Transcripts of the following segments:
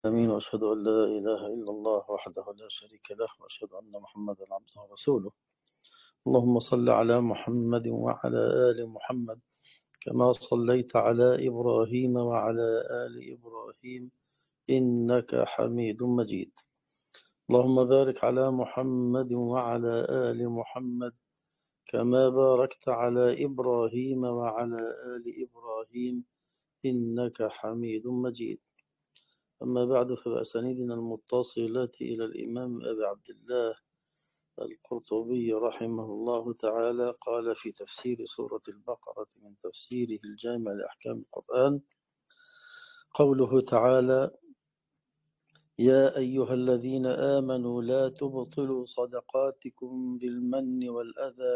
آمين. وأشهد أن لا إله إلا الله وحده لا شريك له، وأشهد أن محمدا عبده ورسوله. اللهم صل على محمد وعلى آل محمد كما صليت على إبراهيم وعلى آل إبراهيم إنك حميد مجيد. اللهم بارك على محمد وعلى آل محمد كما باركت على إبراهيم وعلى آل إبراهيم إنك حميد مجيد. أما بعد، فبأسانيدنا المتصلة إلى الإمام أبي عبد الله القرطبي رحمه الله تعالى قال في تفسير سورة البقرة من تفسيره الجامع لأحكام القرآن: قوله تعالى: يا أيها الذين آمنوا لا تبطلوا صدقاتكم بالمن والأذى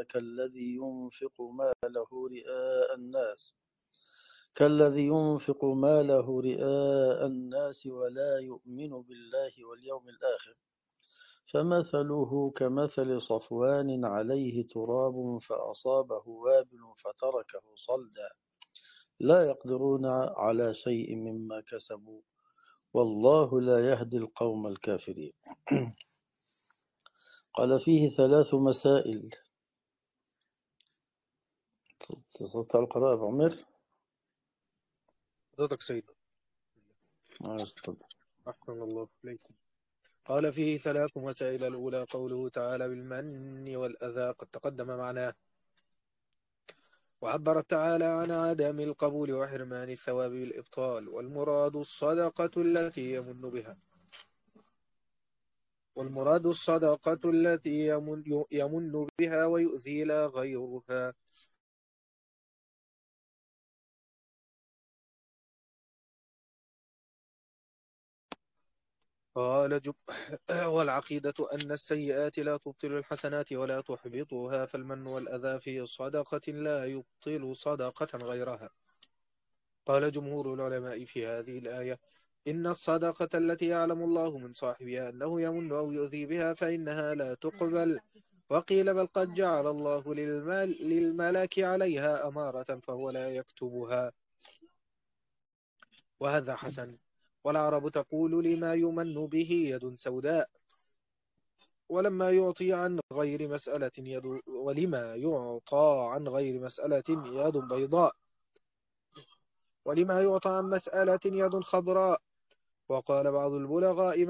كالذي ينفق ماله رئاء الناس ولا يؤمن بالله واليوم الآخر، فمثله كمثل صفوان عليه تراب فأصابه وابل فتركه صلدا، لا يقدرون على شيء مما كسبوا والله لا يهدي القوم الكافرين. قال فيه 3 مسائل. تصدت على القراءة أبو عمر؟ حضرتك سيد. أحسن الله إليكم. قال فيه 3 مسائل. الأولى قوله تعالى بالمن والأذى، قد تقدم معناه، وعبر تعالى عن عدم القبول وحرمان الثواب بالإبطال، والمراد الصدقة التي يمن بها ويؤذي لا غيرها. قال والعقيدة أن السيئات لا تبطل الحسنات ولا تحبطها، فالمن والأذى في صدقة لا يبطل صدقة غيرها. قال جمهور العلماء في هذه الآية: إن الصدقة التي يعلم الله من صاحبها أنه يمن أو يؤذي بها فإنها لا تقبل. وقيل بل قد جعل الله للملك عليها أمارة فهو لا يكتبها، وهذا حسن. والعرب تقول لما يمن به يد سوداء، ولما يعطى عن غير مسألة يد بيضاء، ولما يعطى عن مسألة يد خضراء. وقال بعض البلغاء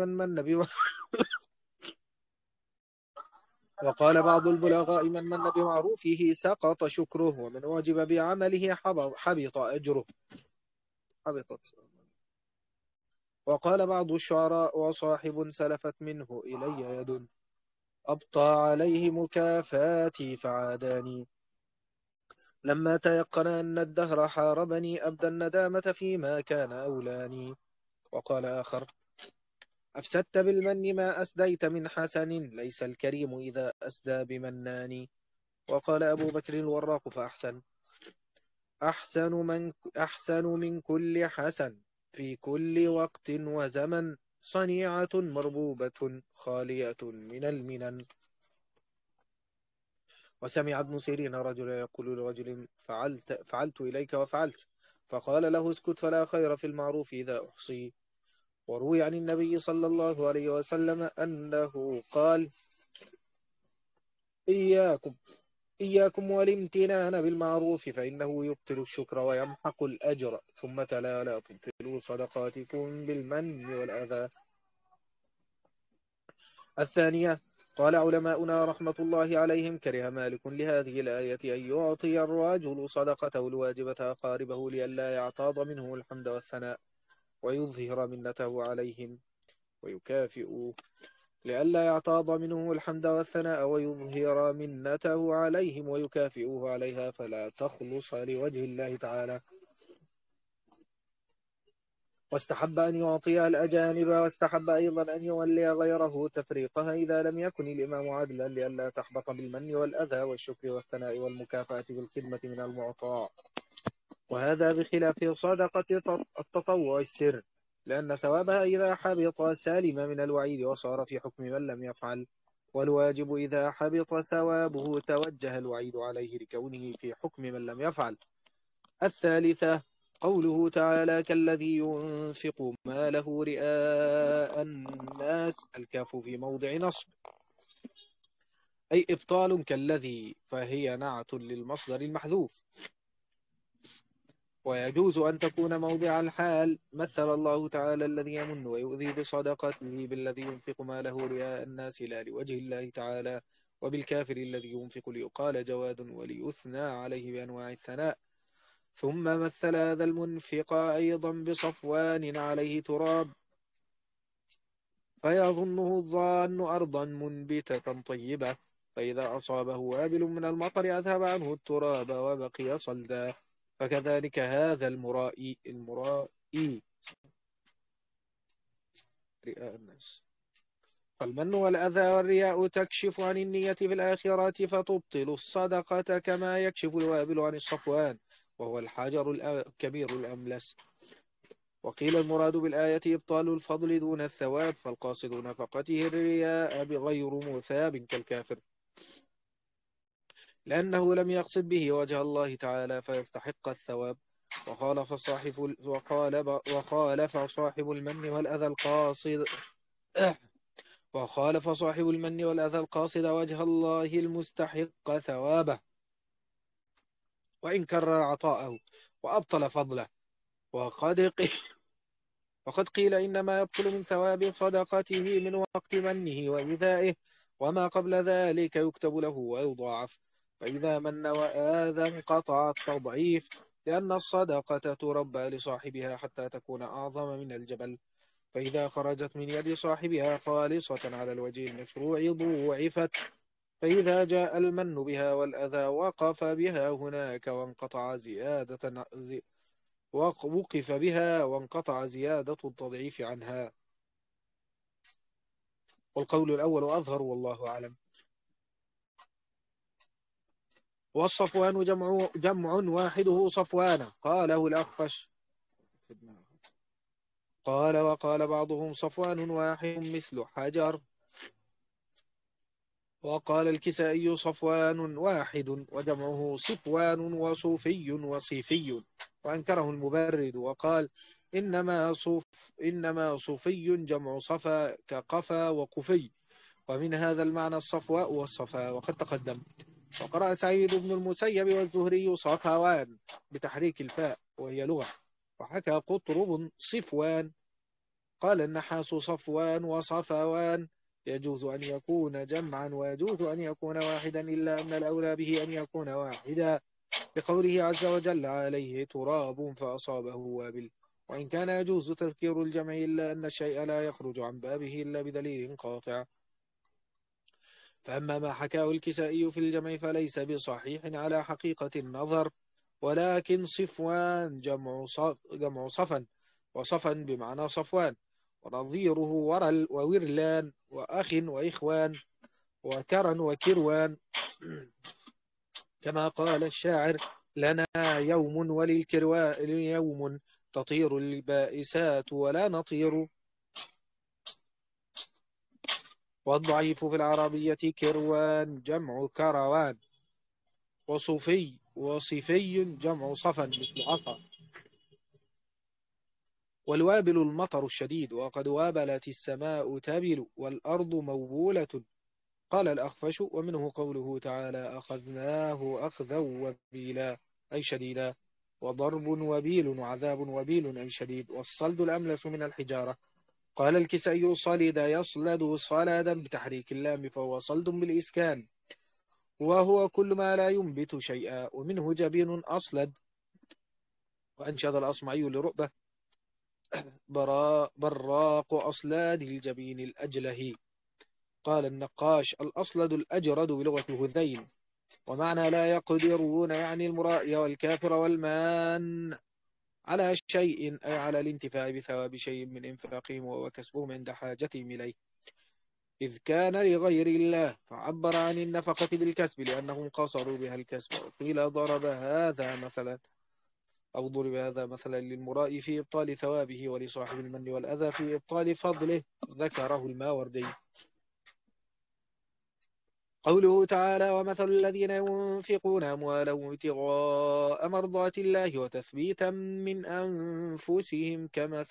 من من بمعروفه سقط شكره، ومن أعجب بعمله حبط أجره. وقال بعض الشعراء: وصاحب سلفت منه إلي يد أبطى عليه مكافاتي فعاداني، لما تيقن أن الدهر حاربني أبدى الندامة فيما كان أولاني. وقال آخر: أفسدت بالمن ما أسديت من حسن، ليس الكريم إذا أسدى بمنان. وقال أبو بكر الوراق فأحسن: أحسن من كل حسن في كل وقت وزمن، صنيعة مربوبة خالية من المنن. وسمع ابن سيرين رجلا يقول لرجل: فعلت إليك وفعلت، فقال له: اسكت فلا خير في المعروف إذا أحصي. وروي عن النبي صلى الله عليه وسلم أنه قال: إياكم والامتنان بالمعروف فإنه يبطل الشكر ويمحق الأجر. ثم تلا: لا تبطلوا صدقاتكم بالمن والأذى. الثانية، قال علماؤنا رحمة الله عليهم: كره مالك لهذه الآية أن يعطي الرجل صدقته الواجبة أقاربه لئلا يعتاض منه الحمد والثناء ويظهر منته عليهم ويكافئوه عليها، فلا تخلص لوجه الله تعالى. واستحب أن يعطي الأجانب، واستحب أيضا أن يولي غيره تفريقها إذا لم يكن الإمام عادلا، لئلا تحبط بالمن والأذى والشكر والثناء والمكافأة بالخدمة من المعطى. وهذا بخلاف صدقة التطوع السر، لأن ثوابها إذا حبط سالم من الوعيد وصار في حكم من لم يفعل، والواجب إذا حبط ثوابه توجه الوعيد عليه لكونه في حكم من لم يفعل. الثالثة، قوله تعالى كالذي ينفق ماله رئاء الناس، الكاف في موضع نصب، أي إبطال كالذي، فهي نعت للمصدر المحذوف. ويجوز أن تكون موضع الحال. مثل الله تعالى الذي يمن ويؤذي بصدقته بالذي ينفق ماله رئاء الناس لا لوجه الله تعالى، وبالكافر الذي ينفق ليقال جواد وليثنى عليه بأنواع الثناء. ثم مثل هذا المنفق أيضا بصفوان عليه تراب فيظنه الظان أرضا منبتة طيبة، فإذا أصابه وابل من المطر أذهب عنه التراب وبقي صلدا. فكذلك هذا المرائي رئاء الناس. فالمن والأذى والرياء تكشف عن النية في الآخرة فتبطل الصدقة، كما يكشف الوابل عن الصفوان وهو الحجر الكبير الأملس. وقيل المراد بالآية إبطال الفضل دون الثواب، فالقاصد نفقته الرياء بغير مثاب كالكافر، لأنه لم يقصد به وجه الله تعالى فيستحق الثواب. وخالف صاحب المن والأذى القاصد وخالف صاحب المن والأذى القاصد وجه الله المستحق ثوابه، وإن كرر عطاءه وأبطل فضله. وقد قيل إنما يبطل من ثواب صدقته من وقت منه وإيذائه، وما قبل ذلك يكتب له ويضاعف. فإذا من وآذى انقطع التضعيف، لأن الصدقة تربى لصاحبها حتى تكون أعظم من الجبل، فإذا خرجت من يد صاحبها خالصة على الوجه المشروع ضوعفت. فإذا جاء المن بها والأذى وقف بها هناك وقف بها وانقطع زيادة التضعيف عنها. والقول الأول أظهر والله أعلم. والصفوان جمع واحده صفوان، قاله الأخفش. وقال بعضهم صفوان واحد مثل حجر. وقال الكسائي صفوان واحد وجمعه صفوان وصوفي وصيفي، وأنكره المبرد وقال إنما صوفي جمع صفا كقفا وقفي، ومن هذا المعنى الصفواء والصفا وقد تقدم. وقرأ سعيد بن المسيب والزهري صفوان بتحريك الفاء وهي لغة، وحكى قطرب صفوان. قال النحاس صفوان وصفوان، يجوز أن يكون جمعا ويجوز أن يكون واحدا، إلا أن الأولى به أن يكون واحدا، بقوله عز وجل عليه تراب فأصابه وابل. وإن كان يجوز تذكير الجمع إلا أن الشيء لا يخرج عن بابه إلا بدليل قاطع. فأما ما حكاه الكسائي في الجمع فليس بصحيح على حقيقة النظر، ولكن صفوان جمع صفا، وصفا بمعنى صفوان، ونظيره ورل وورلان وأخ وإخوان وكرا وكروان، كما قال الشاعر لنا يوم وللكروان يوم تطير البائسات ولا نطير. والضعيف في العربية كروان جمع كروان، وصفي جمع صفا مثل عصا. والوابل المطر الشديد، وقد وابلت السماء تبل والأرض موبولة. قال الأخفش ومنه قوله تعالى أخذناه أخذا وبيلا أي شديدا، وضرب وبيل وعذاب وبيل أي شديد، والصلد الأملس من الحجارة. قال الكسائي صلد يصلد صلدا بتحريك اللام، فهو صلد بالإسكان، وهو كل ما لا ينبت شيئا، ومنه جبين أصلد. وأنشد الأصمعي لرؤبة براق أصلاد الجبين الأجله. قال النقاش الأصلد الأجرد بلغة هذيل، ومعنى لا يقدرون يعني المرائي والكافر والمان على شيء، أي على الانتفاع بثواب شيء من إنفاقهم وكسبهم عند حاجتهم إليه، إذ كان لغير الله، فعبر عن النفقة بالكسب لأنهم قصروا بها الكسب. وقيل ضرب هذا مثلا للمرائي في إبطال ثوابه، ولصاحب المن والأذى في إبطال فضله، ذكره الماوردي. قوله تعالى ومثل الذين ينفقون أموالهم ابتغاء مرضات الله وتثبيتا من أنفسهم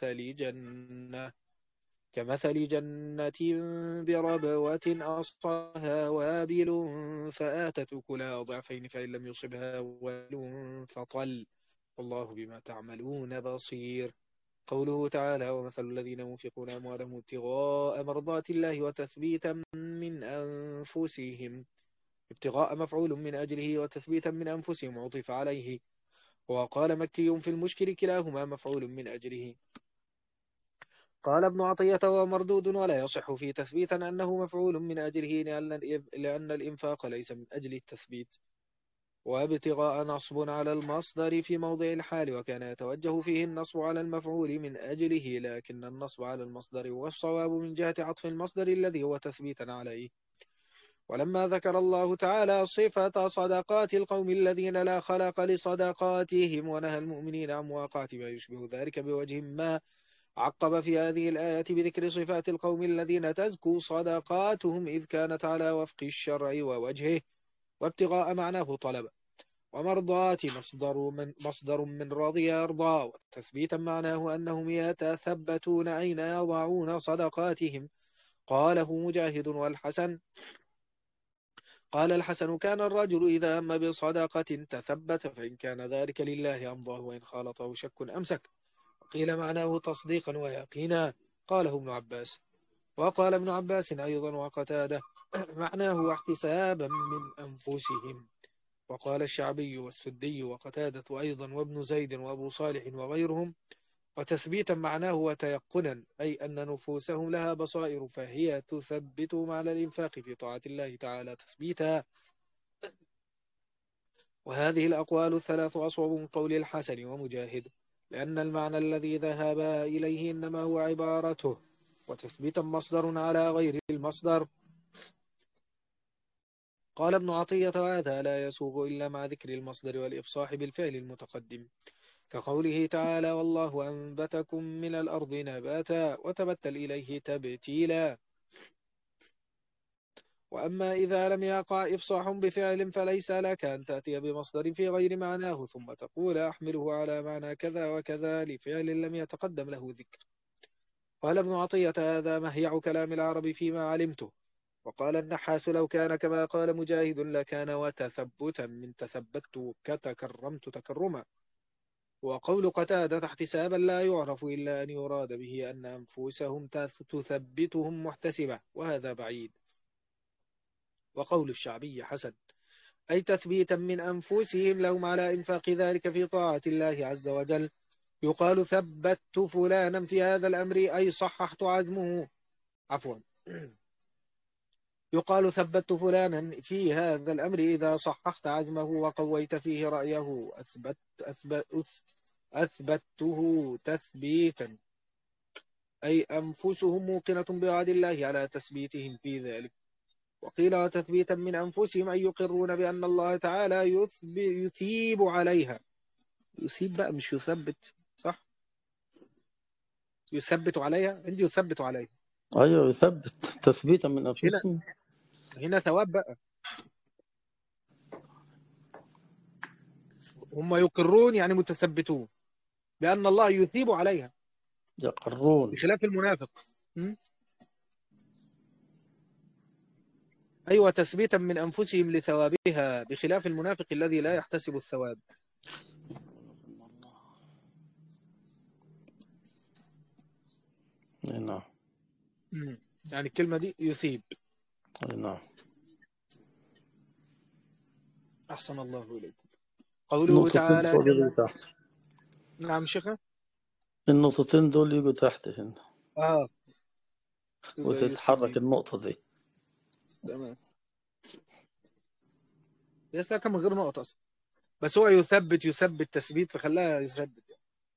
كمثل جنة بربوة أصلها وابل فآتت أكلها ضعفين فإن لم يصبها وابل فطل والله بما تعملون بصير. قوله تعالى ومثل الذين ينفقون أموالهم ابتغاء مرضات الله وتثبيتا من أنفسهم، ابتغاء مفعول من أجله وتثبيتا من أنفسهم عطف عليه، وقال مكي في المشكل كلاهما مفعول من أجله. قال ابن عطية ومردود ولا يصح في تثبيتا أنه مفعول من أجله لأن الإنفاق ليس من أجل التثبيت. وابتغاء نصب على المصدر في موضع الحال، وكان يتوجه فيه النصب على المفعول من أجله، لكن النصب على المصدر والصواب من جهة عطف المصدر الذي هو تثبيتا عليه. ولما ذكر الله تعالى صفة صدقات القوم الذين لا خلق لصدقاتهم ونهى المؤمنين عن مواقعة ما يشبه ذلك بوجه ما، عقب في هذه الآية بذكر صفات القوم الذين تزكو صدقاتهم إذ كانت على وفق الشرع ووجهه، وابتغاء معناه طلب، ومرضات مصدر من رضي يرضى، وتثبيتا معناه أنهم يتثبتون أين يضعون صدقاتهم. قاله مجاهد والحسن. قال الحسن كان الرجل إذا هم بصدقة تثبت، فإن كان ذلك لله أمضاه وإن خالطه شك أمسك. قيل معناه تصديقا ويقينا. قاله ابن عباس. وقال ابن عباس أيضا وقتاده معناه احتسابا من أنفسهم. وقال الشعبي والسدي وقتادة أيضا وابن زيد وأبو صالح وغيرهم وتثبيتا معناه وتيقنا، أي أن نفوسهم لها بصائر فهي تثبتهم على الإنفاق في طاعة الله تعالى تثبيتا. وهذه الأقوال الثلاث أصوب من قول الحسن ومجاهد، لأن المعنى الذي ذهب إليه إنما هو عبارته، وتثبيتا مصدر على غير المصدر. قال ابن عطية وهذا لا يسوغ إلا مع ذكر المصدر والإفصاح بالفعل المتقدم، كقوله تعالى والله أنبتكم من الأرض نباتا وتبتل إليه تبتيلا. وأما إذا لم يقع إفصاح بفعل فليس لك أن تأتي بمصدر في غير معناه ثم تقول أحمله على معنى كذا وكذا لفعل لم يتقدم له ذكر. قال ابن عطية هذا مهيع كلام العرب فيما علمته. وقال النحاس لو كان كما قال مجاهد لكان وتثبتا من تثبت كتكرمت تكرما. وقول قتادة احتسابا لا يعرف إلا أن يراد به أن أنفسهم تثبتهم محتسبة، وهذا بعيد. وقول الشعبي حسن، أي تثبيتا من أنفسهم لهم على إنفاق ذلك في طاعة الله عز وجل. يقال ثبت فلانا في هذا الأمر أي صححت عزمه، عفوا يقال ثبت فلانا في هذا الأمر إذا صححت عزمه وقويت فيه رأيه، أثبته تثبيتا، أي أنفسهم موقنة بوعد الله على تثبيتهم في ذلك. وقيل وتثبيتا من أنفسهم أي يقرون بأن الله تعالى يثيب عليها. يثيب بقى مش يثبت، صح؟ يثبت عليها، عندي يثبت عليها. أيوة يثبت تثبيتا من هنا أنفسهم. هنا ثواب بقى. هم يقرون يعني متثبتون بأن الله يثيب عليها، يقرون. بخلاف المنافق. أيوة تثبيتا من أنفسهم لثوابها، بخلاف المنافق الذي لا يحتسب الثواب. نعم. يعني الكلمة دي يثيب. نعم. أحسن الله إليكم. قوله تعالى نعم شيخة. النقطتين دول يجوا تحت هنا وتتحرك النقطة دي. تمام. يساك من غير نقطة أصلا، بس هو يثبت تثبيت فخلاها يثبت.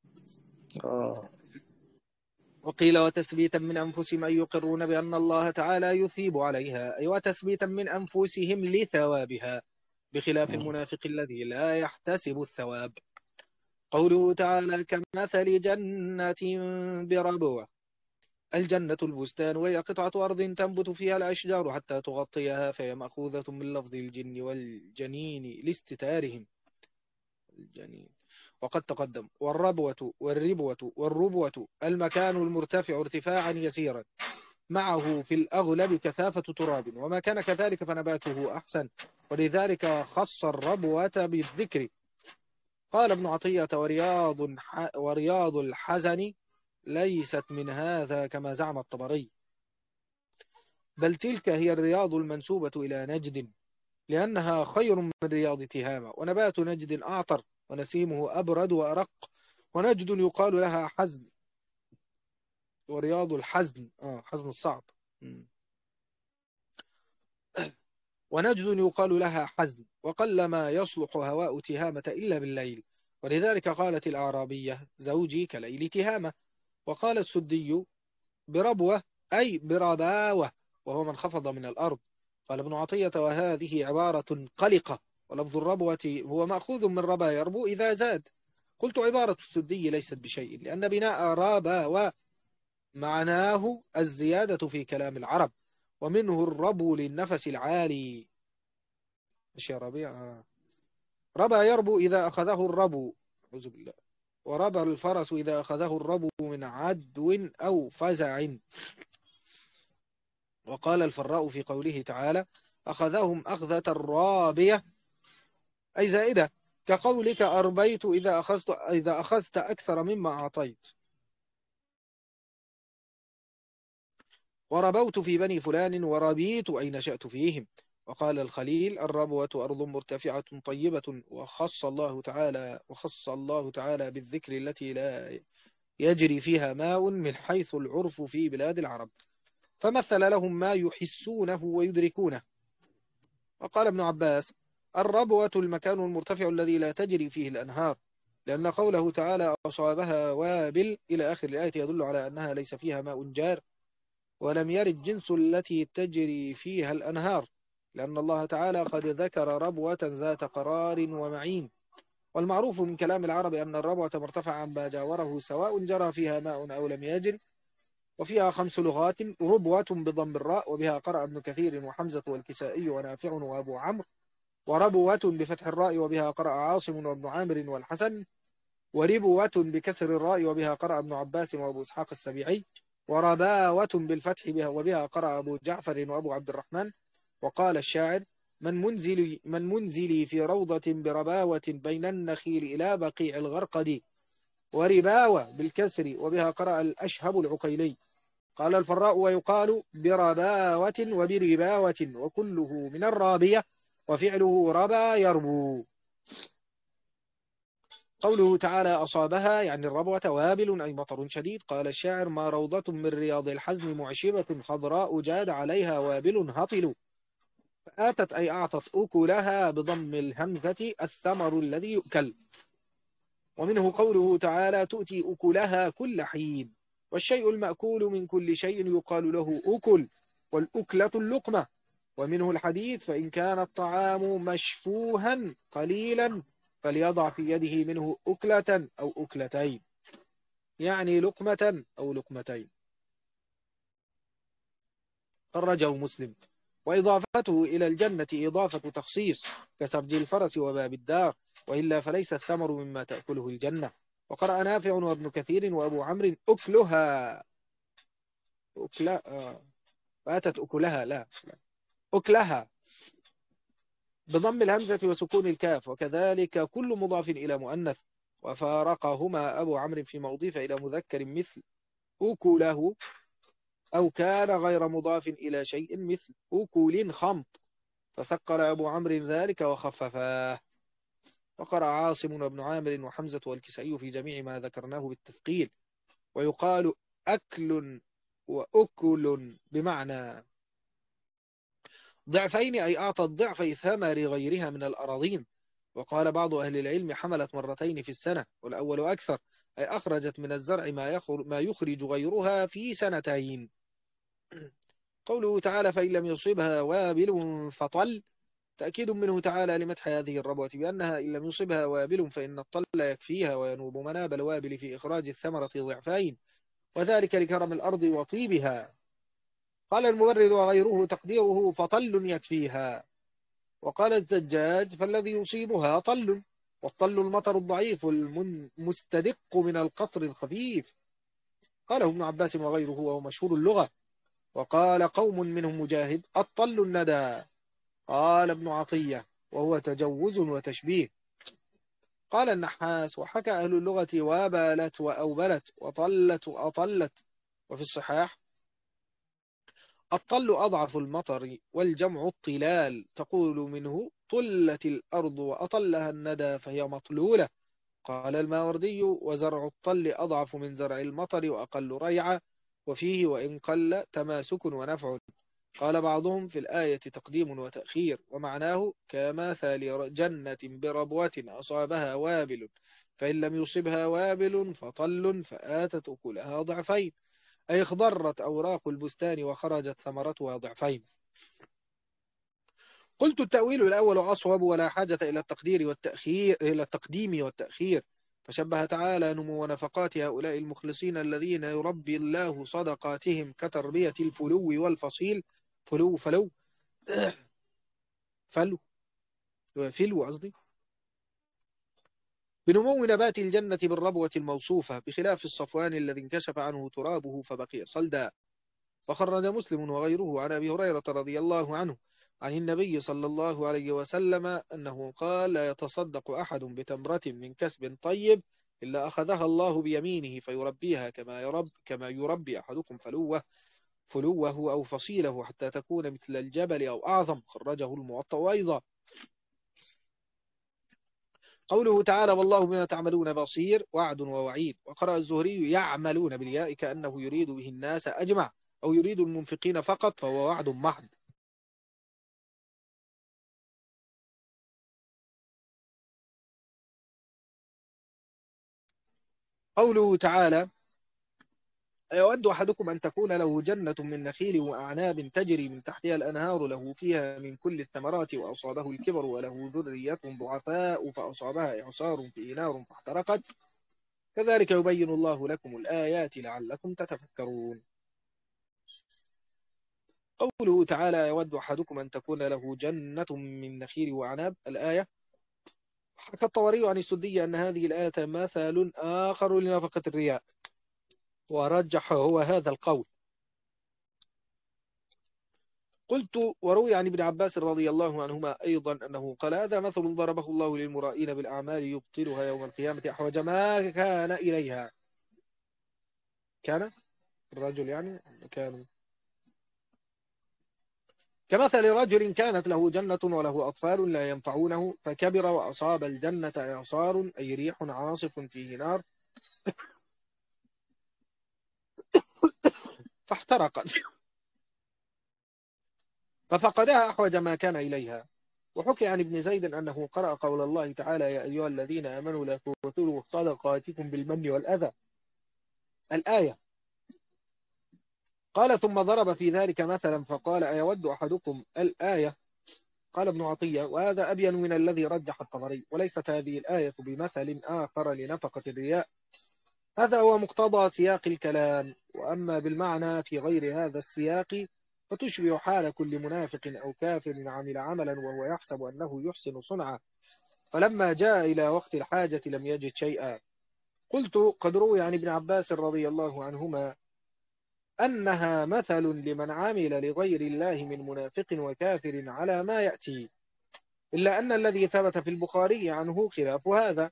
وقيل وتثبيتا من أنفسهم أي يقرون بأن الله تعالى يثيب عليها، أي وتثبيتا من أنفسهم لثوابها، بخلاف المنافق الذي لا يحتسب الثواب. قوله تعالى كمثل جنة بربوة، الجنة البستان، وهي قطعة أرض تنبت فيها الأشجار حتى تغطيها، فهي مأخوذة من لفظ الجن والجنين لاستتارهم. الجنين. وقد تقدم. والربوة المكان المرتفع ارتفاعا يسيرا معه في الأغلب كثافة تراب، وما كان كذلك فنباته أحسن، ولذلك خص الربوة بالذكر. قال ابن عطية: ورياض الحزن ليست من هذا كما زعم الطبري، بل تلك هي الرياض المنسوبة إلى نجد، لأنها خير من رياض تهامة، ونبات نجد أعطر، ونسيمه أبرد وأرق، ونجد يقال لها حزن. ورياض الحزن حزن الصعب. ونجد يقال لها حزن، وقلما يصلح هواء تهامة إلا بالليل، ولذلك قالت الأعرابية: زوجي كليل تهامة. وقال السدي: بربوة أي برباوة، وهو من خفض من الأرض. قال ابن عطية: وهذه عبارة قلقة، ولفظ الربوة هو مأخوذ من ربا يربو إذا زاد. قلت: عبارة السدي ليست بشيء، لأن بناء ربا معناه الزيادة في كلام العرب، ومنه الربو للنفس العالي. مش يا ربيع؟ ربا يربو إذا أخذه الربو، أعوذ بالله. وربى الفرس إذا أخذه الربو من عدو أو فزع. وقال الفراء في قوله تعالى: أخذهم أخذة الرابية، أي زائدة، كقولك: أربيت إذا أخذت أكثر مما أعطيت. وربوت في بني فلان وربيت أي نشأت فيهم. وقال الخليل: الربوة أرض مرتفعة طيبة، وخص الله تعالى بالذكر التي لا يجري فيها ماء من حيث العرف في بلاد العرب، فمثل لهم ما يحسونه ويدركونه. وقال ابن عباس: الربوة المكان المرتفع الذي لا تجري فيه الأنهار، لأن قوله تعالى: أصابها وابل إلى آخر الآية يدل على أنها ليس فيها ماء جار، ولم يرد جنس التي تجري فيها الأنهار، لأن الله تعالى قد ذكر ربوة ذات قرار ومعين. والمعروف من كلام العرب أن الربوة مرتفع عما جاوره، سواء جرى فيها ماء أو لم يجر. وفيها 5 لغات: ربوة بضم الراء، وبها قرأ ابن كثير وحمزة والكسائي ونافع وأبو عمرو. وربوة بفتح الراء، وبها قرأ عاصم وابن عامر والحسن. وربوة بكسر الراء، وبها قرأ ابن عباس وأبو إسحاق السبيعي. ورباوة بالفتح بها، وبها قرأ أبو جعفر وأبو عبد الرحمن. وقال الشاعر: من منزلي في روضة برباوة بين النخيل إلى بقيع الغرقد. ورباوة بالكسر، وبها قرأ الأشهب العقيلي. قال الفراء: ويقال برباوة وبرباوة، وكله من الرابية، وفعله ربا يربو. قوله تعالى: أصابها يعني الربوة وابل أي مطر شديد. قال الشاعر: ما روضة من رياض الحزم معشبة خضراء جاد عليها وابل هطل. فآتت أي أعطت أكلها بضم الهمزة الثمر الذي يؤكل. ومنه قوله تعالى: تؤتي أكلها كل حين. والشيء المأكول من كل شيء يقال له أكل، والأكلة اللقمة. ومنه الحديث: فإن كان الطعام مشفوها قليلا فليضع في يده منه أكلة أو أكلتين، يعني لقمة أو لقمتين. خرجه مسلم. وإضافته إلى الجنة إضافة تخصيص، كسرج الفرس وباب الدار، وإلا فليس الثمر مما تأكله الجنة. وقرأ نافع وابن كثير وأبو عمرو: أكلها فأتت أكلها لا أكلها بضم الهمزة وسكون الكاف، وكذلك كل مضاف إلى مؤنث. وفارقهما أبو عمرو فيما أضيف إلى مذكر مثل أكله، أو كان غير مضاف إلى شيء مثل أكل خمط، فثقل أبو عمرو ذلك وخففاه. وقرأ عاصم وابن عامر وحمزة والكسائي في جميع ما ذكرناه بالتثقيل. ويقال أكل وأكل بمعنى ضعفين، أي أعطت ضعفي ثمر غيرها من الأراضين. وقال بعض أهل العلم: حملت مرتين في السنة، والأول أكثر، أي أخرجت من الزرع ما يخرج غيرها في سنتين. قوله تعالى: فإن لم يصبها وابل فطل، تأكيد منه تعالى لمدح هذه الربوة بأنها إن لم يصبها وابل فإن الطل يكفيها، وينوب مناب الوابل في إخراج الثمرة ضعفين. وذلك لكرم الأرض وطيبها. قال المبرد وغيره تقديره فطل يكفيها. وقال الزجاج فالذي يصيبها طل، والطل المطر الضعيف المستدق من القطر الخفيف. قاله ابن عباس وغيره وهو مشهور اللغة. وقال قوم منهم مجاهد الطل الندى. قال ابن عطية وهو تجوز وتشبيه. قال النحاس وحكى أهل اللغة وبالت وأوبلت وطلت وأطلت. وفي الصحاح الطل أضعف المطر والجمع الطلال، تقول منه طلت الأرض وأطلها الندى فهي مطلولة. قال الماوردي وزرع الطل أضعف من زرع المطر وأقل ريعة، وفيه وإن قل تماسك ونفع. قال بعضهم في الآية تقديم وتأخير، ومعناه كمثل جنة بربوة أصابها وابل فإن لم يصبها وابل فطل فآتت أكلها ضعفين، أي اخضرت أوراق البستان وخرجت ثمرتها ضعفين. قلت التأويل الأول أصوب، ولا حاجة إلى التقدير والتأخير إلى التقديم والتأخير، فشبه تعالى نمو ونفقات هؤلاء المخلصين الذين يربي الله صدقاتهم كتربية الفلو والفصيل. فلو فلو فلو قصدي بنمو نبات الجنة بالربوة الموصوفة، بخلاف الصفوان الذي انكشف عنه ترابه فبقي صلدا. فخرج مسلم وغيره عن أبي هريرة رضي الله عنه عن النبي صلى الله عليه وسلم أنه قال لا يتصدق أحد بتمرة من كسب طيب إلا أخذها الله بيمينه فيربيها كما يربي أحدكم فلوه أو فصيله حتى تكون مثل الجبل أو أعظم. خرجه الموطأ أيضا. قوله تعالى والله بما تعملون بصير وعد ووعيد. وقرأ الزهري يعملون بالياء كأنه يريد به الناس أجمع، أو يريد المنفقين فقط، فهو وعد محض. قوله تعالى أيود أحدكم أن تكون له جنة من نخيل وأعناب تجري من تحتها الأنهار له فيها من كل الثمرات وأصابه الكبر وله ذرية ضعفاء فأصابها إعصار فيه نار فاحترقت كذلك يبين الله لكم الآيات لعلكم تتفكرون. قوله تعالى يود أحدكم أن تكون له جنة من نخيل وأعناب الآية. حكى الطبري عن السدي أن هذه الآية مثال آخر لنفقة الرياء، ورجح هو هذا القول. قلت وروي عن ابن عباس رضي الله عنهما أيضا أنه قال هذا مثل ضربه الله للمرائين بالأعمال يبطلها يوم القيامة أحوج ما كان إليها. كان الرجل يعني كمثل رجل كانت له جنة وله أطفال لا ينفعونه فكبر وأصاب الجنة إعصار أي ريح عاصف فيه نار فاحترقت ففقدها أحوج ما كان إليها. وحكي عن ابن زيد أنه قرأ قول الله تعالى يا أيها الذين آمنوا لا تبطلوا صدقاتكم بالمن والأذى الآية. قال ثم ضرب في ذلك مثلا فقال أيود أحدكم الآية. قال ابن عطية وهذا أبين من الذي رجح الطبري، وليست هذه الآية بمثل آخر لنفقة الرياء، هذا هو مقتضى سياق الكلام. وأما بالمعنى في غير هذا السياق فتشبه حال كل منافق أو كافر عمل عملا وهو يحسب أنه يحسن صنعا فلما جاء إلى وقت الحاجة لم يجد شيئا. قلت قد روي عن ابن عباس رضي الله عنهما أنها مثل لمن عمل لغير الله من منافق وكافر على ما يأتي، إلا أن الذي ثبت في البخاري عنه خلاف هذا.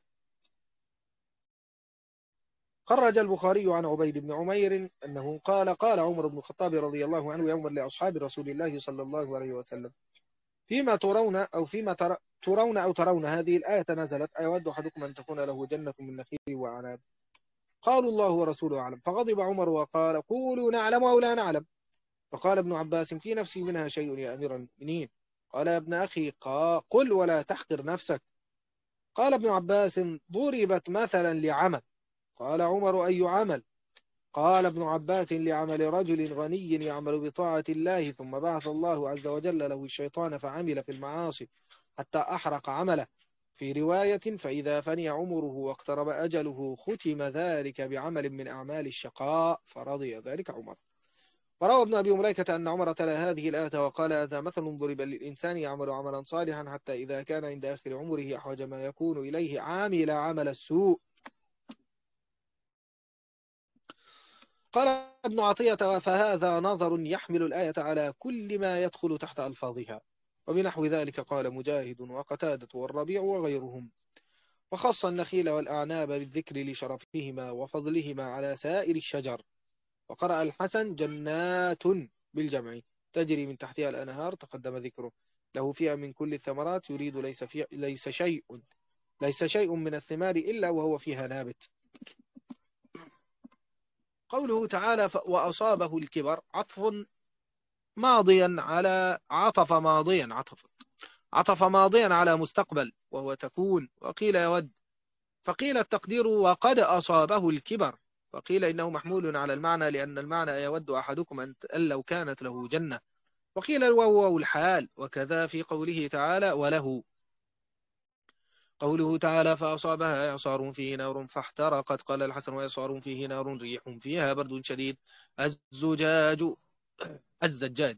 خرج البخاري عن عبيد بن عمير أنه قال عمر بن الخطاب رضي الله عنه يوما لأصحاب رسول الله صلى الله عليه وسلم فيما ترون أو ترون هذه الآية نزلت أيود أحدكم أن تكون له جنة من نخيل وعناب قالوا الله ورسوله أعلم. فغضب عمر وقال قولوا نعلم أو لا نعلم. فقال ابن عباس في نفسي منها شيء يا أمير المؤمنين. قال يا ابن أخي قل ولا تحقر نفسك. قال ابن عباس ضربت مثلا لعمل. قال عمر أي عمل؟ قال ابن عباس لعمل رجل غني يعمل بطاعة الله ثم بعث الله عز وجل له الشيطان فعمل في المعاصي حتى أحرق عمله في رواية فإذا فني عمره واقترب أجله ختم ذلك بعمل من أعمال الشقاء فرضي ذلك عمر. وروى ابن أبي مليكة أن عمر تلا هذه الآية وقال: هذا مثل ضرب للإنسان يعمل عملا صالحا حتى إذا كان عند آخر عمره أحوج ما يكون إليه عمل السوء. قال ابن عطية: فهذا نظر يحمل الآية على كل ما يدخل تحت ألفاظها. وبنحو ذلك قال مجاهد وقتادة والربيع وغيرهم. وخص النخيل والأعناب بالذكر لشرفهما وفضلهما على سائر الشجر. وقرأ الحسن: جنات بالجمع تجري من تحتها الأنهار تقدم ذكره، له فيها من كل الثمرات يريد ليس شيء من الثمار إلا وهو فيها نابت. قوله تعالى: وأصابه الكبر عطف ماضيا على مستقبل وهو تكون، وقيل يود، فقيل التقدير وقد أصابه الكبر، وقيل إنه محمول على المعنى لأن المعنى يود أحدكم أن لو كانت له جنة، وقيل الواو الحال. وكذا في قوله تعالى: وله. قوله تعالى: فأصابها إعصار فيه نار فاحترقت. قال الحسن: وإعصار فيه نار ريح فيها برد شديد. الزجاج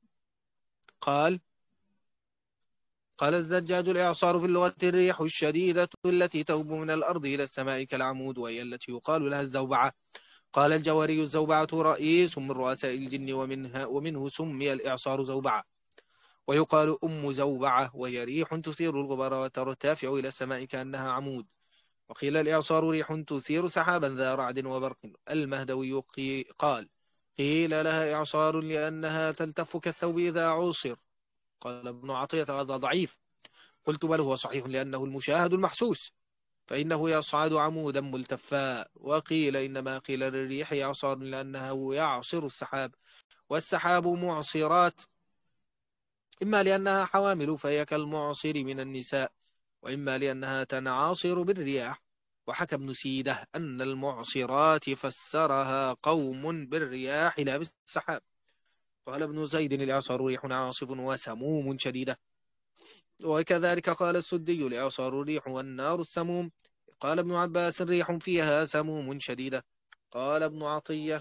قال الزجاج: الإعصار في اللغة الريح الشديدة التي توب من الأرض إلى السماء كالعمود، وهي التي يقال لها الزوبعة. قال الجواري: الزوبعة رئيس من رؤساء الجن، ومنه سمي الإعصار زوبعة. ويقال أم زوبعة، وهي ريح تثير الغبار وترتفع إلى السماء كأنها عمود. وقيل الإعصار ريح تثير سحابا ذا رعد وبرق. المهدوي قال: قيل لها إعصار لأنها تلتف كالثوب إذا عصر. قال ابن عطية: هذا ضعيف. قلت: بل هو صحيح لأنه المشاهد المحسوس، فإنه يصعد عمودا ملتفا. وقيل إنما قيل للريح إعصار لأنه يعصر السحاب، والسحاب معصرات، إما لأنها حوامل فهي كالمعصر من النساء، وإما لأنها تنعاصر بالرياح. وحكى ابن سيدة أن المعصرات فسرها قوم بالرياح لا بالسحاب. قال ابن زيد: الإعصار ريح عاصف وسموم شديدة. وكذلك قال السدي: الإعصار الريح والنار السموم. قال ابن عباس: ريح فيها سموم شديدة. قال ابن عطية: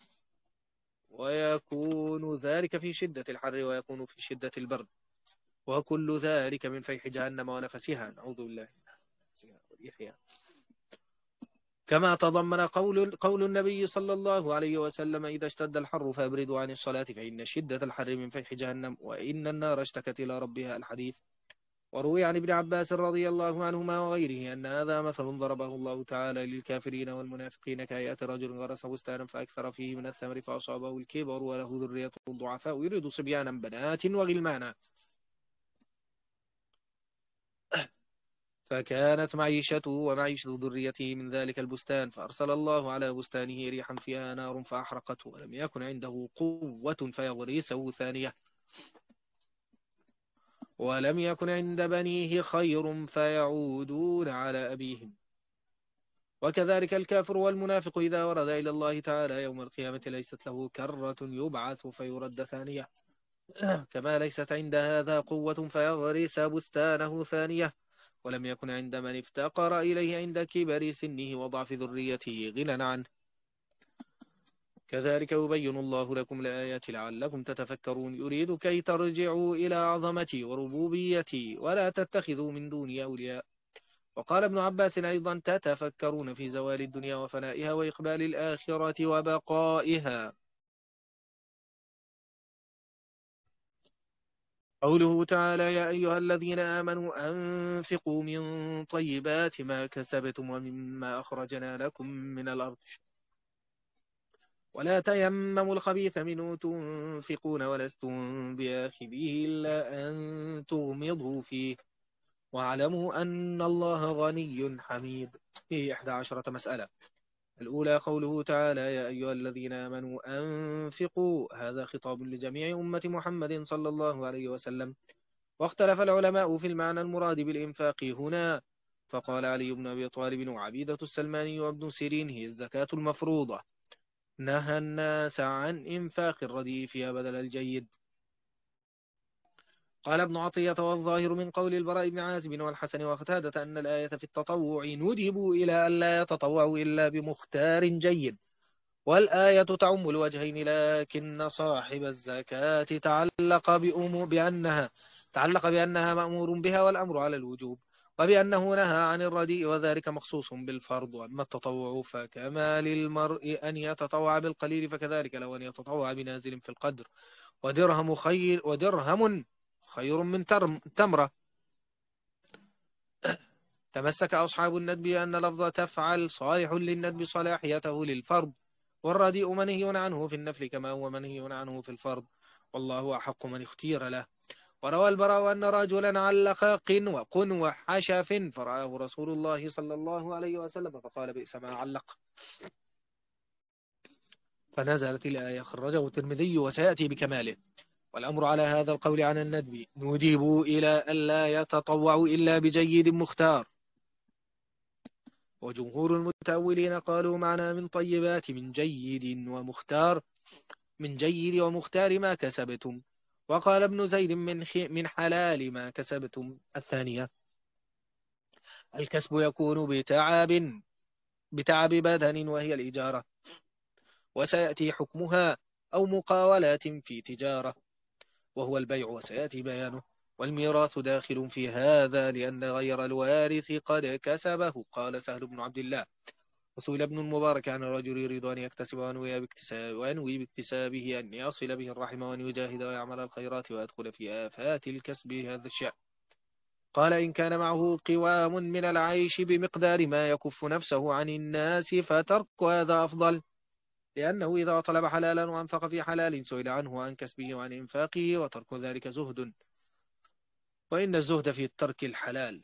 ويكون ذلك في شدة الحر ويكون في شدة البرد، وكل ذلك من فيح جهنم ونفسها، نعوذ بالله والريح. كما تضمن قول النبي صلى الله عليه وسلم: إذا اشتد الحر فابردوا عن الصلاة فإن شدة الحر من فيح جهنم وإن النار اشتكت إلى ربها. الحديث. وروي عن ابن عباس رضي الله عنهما وغيره أن هذا مثل ضربه الله تعالى للكافرين والمنافقين كهيئة رجل غرس بستانا فأكثر فيه من الثمر فأصابه الكبر وله ذرية ضعفاء يريد صبيانا بنات وغلمانا، فكانت معيشته ومعيشة ذريته من ذلك البستان، فأرسل الله على بستانه ريحا فيها نار فأحرقته، ولم يكن عنده قوة فيغرسه ثانية، ولم يكن عند بنيه خير فيعودون على أبيهم. وكذلك الكافر والمنافق إذا ورد إلى الله تعالى يوم القيامة ليست له كرة يبعث فيرد ثانية، كما ليست عند هذا قوة فيغرس بستانه ثانية، ولم يكن عند من افتقر إليه عند كبر سنه وضعف ذريته غنى عنه. كذلك يبين الله لكم الآيات لعلكم تتفكرون، يريد كي ترجعوا إلى عظمتي وربوبيتي ولا تتخذوا من دوني أولياء. وقال ابن عباس أيضا: تتفكرون في زوال الدنيا وفنائها وإقبال الآخرة وبقائها. قوله تعالى: يا أيها الذين آمنوا أنفقوا من طيبات ما كسبتم ومما أخرجنا لكم من الأرض ولا تيمموا الخبيث منه تنفقون ولستم بآخذه إلا أن تغمضوا فيه واعلموا أن الله غني حميد. فيه 11 مسألة. الأولى قوله تعالى: يا أيها الذين آمنوا أنفقوا، هذا خطاب لجميع أمة محمد صلى الله عليه وسلم. واختلف العلماء في المعنى المراد بالإنفاق هنا، فقال علي بن أبي طالب وعبيدة السلماني وابن سيرين: هي الزكاة المفروضة، نهى الناس عن إنفاق الرديء فيها بدل الجيد. قال ابن عطية: والظاهر من قول البراء بن عازب والحسن وقتادة أن الآية في التطوع ندبوا إلى أن لا يتطوعوا إلا بمختار جيد، والآية تعم الوجهين، لكن صاحب الزكاة تعلق بأنها مأمور بها والأمر على الوجوب، وبأنه نهى عن الرديء، وذلك مخصوص بالفرض. وأما التطوع فكما للمرء أن يتطوع بالقليل، فكذلك لو أن يتطوع بنازل في القدر. ودرهم خير من تمرة. تمسك أصحاب الندب أن لفظ تفعل صالح للندب صلاحيته للفرض، والرديء منهي عنه في النفل كما هو منهي عنه في الفرض، والله أحق من اختير له. وروى البراء أن رجلا علق قنو حشف فرآه رسول الله صلى الله عليه وسلم فقال: بئس ما علق. فنزلت الآية، خرجه الترمذي وسيأتي بكماله. والأمر على هذا القول عن الندب ندبوا إلى ألا يتطوعوا إلا بجيد مختار. وجمهور المتأولين قالوا معنا من طيبات من جيد ومختار، من جيد ومختار ما كسبتم. وقال ابن زيد من حلال ما كسبتم الثانية. الكسب يكون بتعب بدن وهي الإجارة، وسيأتي حكمها، أو مقاولات في تجارة وهو البيع وسيأتي بيانه. والميراث داخل في هذا لأن غير الوارث قد كسبه. قال سهل بن عبد الله: وسئل ابن المبارك عن الرجل يريد أن يكتسب وينوي باكتسابه أن يصل به الرحم وأن يجاهد ويعمل الخيرات ويدخل في آفات الكسب هذا الشأن. قال: إن كان معه قوام من العيش بمقدار ما يكف نفسه عن الناس فترك هذا أفضل، لأنه إذا طلب حلالا وأنفق في حلال سئل عنه وعن كسبه وعن إنفاقه، وترك ذلك زهد. وإن الزهد في ترك الحلال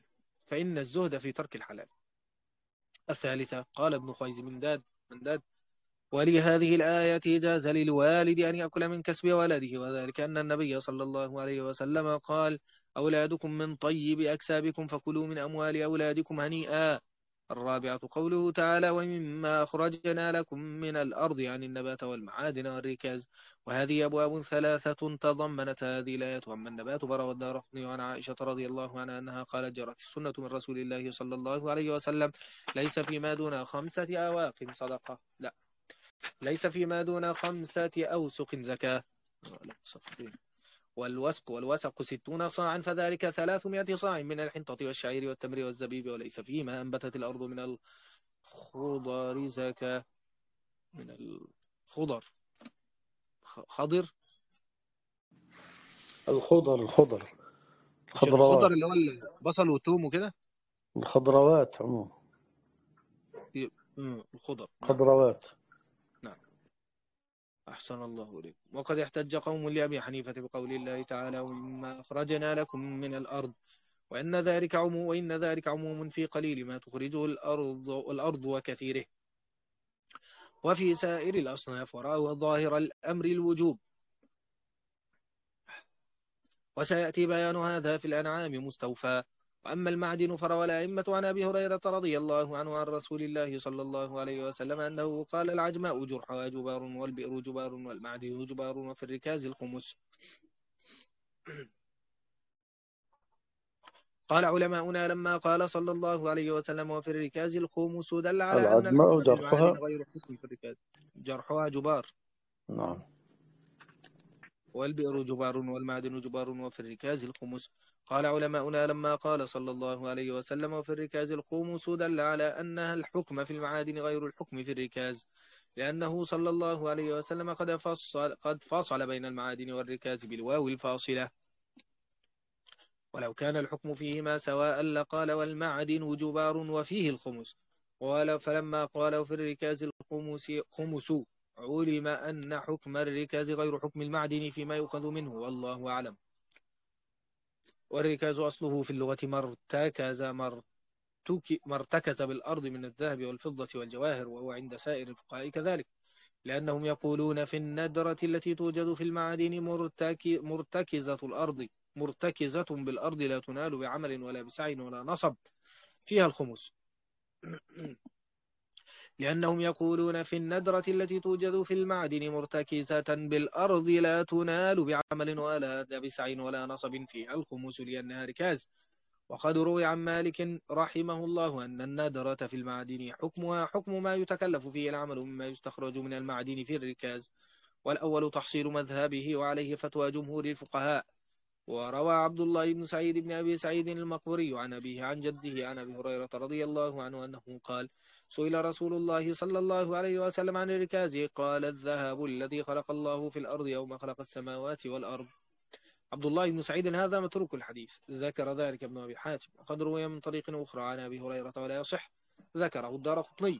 الثالثة. قال ابن خيز من داد: ولهذه الآية جاز للوالد أن يأكل من كسب ولده، وذلك أن النبي صلى الله عليه وسلم قال: أولادكم من طيب أكسابكم فكلوا من أموال أولادكم هنيئا. الرابعة قوله تعالى: ومما أخرجنا لكم من الأرض، عن النبات والمعادن والركاز. وهذه أبواب ثلاثة تضمنت هذه الآية. وأما النبات فروى الدارقطني عن عائشة رضي الله عنها أنها قالت: جرت السنة من رسول الله صلى الله عليه وسلم: ليس فيما دون 5 أواق صدقة. لا، ليس فيما دون 5 أوسق زكاة. والوسق 60 صاعا، فذلك 300 صاع من الحنطة والشعير والتمر والزبيب. وليس فيما أنبتت الأرض من الخضر زكاة. من الخضر خضر الخضر مش الخضر الخضروات. اللي هو البصل والثوم وكده. الخضروات عموما. الخضر. نعم. خضروات. نعم. أحسن الله إليك. وقد احتج قوم لأبي حنيفة بقول الله تعالى: ومما أخرجنا لكم من الأرض، وإن ذلك عموم في قليل ما تخرجه الأرض وكثيره، وفي سائر الأصناف. ورأوا ظاهر الأمر الوجوب، وسيأتي بيان هذا في الأنعام مستوفى. وأما المعدن فروى الأئمة عن أبي هريرة رضي الله عنه عن رسول الله صلى الله عليه وسلم أنه قال: العجماء جرحها جبار، والبئر جبار، والمعدن جبار، وفي الركاز الخمس. قال علماؤنا: لما قال صلى الله عليه وسلم وفي الركاز الخمس، دل على أن العجماء الحكم في المعادن جرحها. غير الحكم في الركاز. جرحها جبار، نعم. والبئر جبار، والمعدن جبار، وفي الركاز الخمس. قال علماؤنا: لما قال صلى الله عليه وسلم وفي الركاز الخمس، دل على أن الحكم في المعادن غير الحكم في الركاز، لأنه صلى الله عليه وسلم قد فصل بين المعادن والركاز بالواو الفاصلة. ولو كان الحكم فيهما سواء لقال: والمعدن جبار وفيه الخمس. فلما قال في الركاز خمس، علم أن حكم الركاز غير حكم المعدن فيما يؤخذ منه، والله أعلم. والركاز أصله في اللغة مرتكز بالأرض من الذهب والفضة والجواهر، وهو عند سائر الفقهاء كذلك، لأنهم يقولون في الندرة التي توجد في المعادن مرتكزة بالأرض، لا تنال بعمل ولا بسعي ولا نصب، فيها الخمس. لأنهم يقولون في الندرة التي توجد في المعدن مرتكزة بالأرض لا تنال بعمل ولا بسعي ولا نصب فيها الخمس لأنها ركاز. وقد روي عن مالك رحمه الله أن الندرة في المعدن حكمها حكم ما يتكلف فيه العمل مما يستخرج من المعدن في الركاز، والأول تحصيل مذهبه وعليه فتوى جمهور الفقهاء. وروى عبد الله بن سعيد بن أبي سعيد المقبري عن أبيه عن جده عن أبي هريرة رضي الله عنه أنه قال: سئل رسول الله صلى الله عليه وسلم عن الركاز قال: الذهب الذي خلق الله في الأرض يوم خلق السماوات والأرض. عبد الله بن سعيد هذا متروك الحديث، ذكر ذلك ابن أبي حاتم، وقد روي من طريق أخرى عن أبي هريرة ولا يصح، ذكره الدارقطني.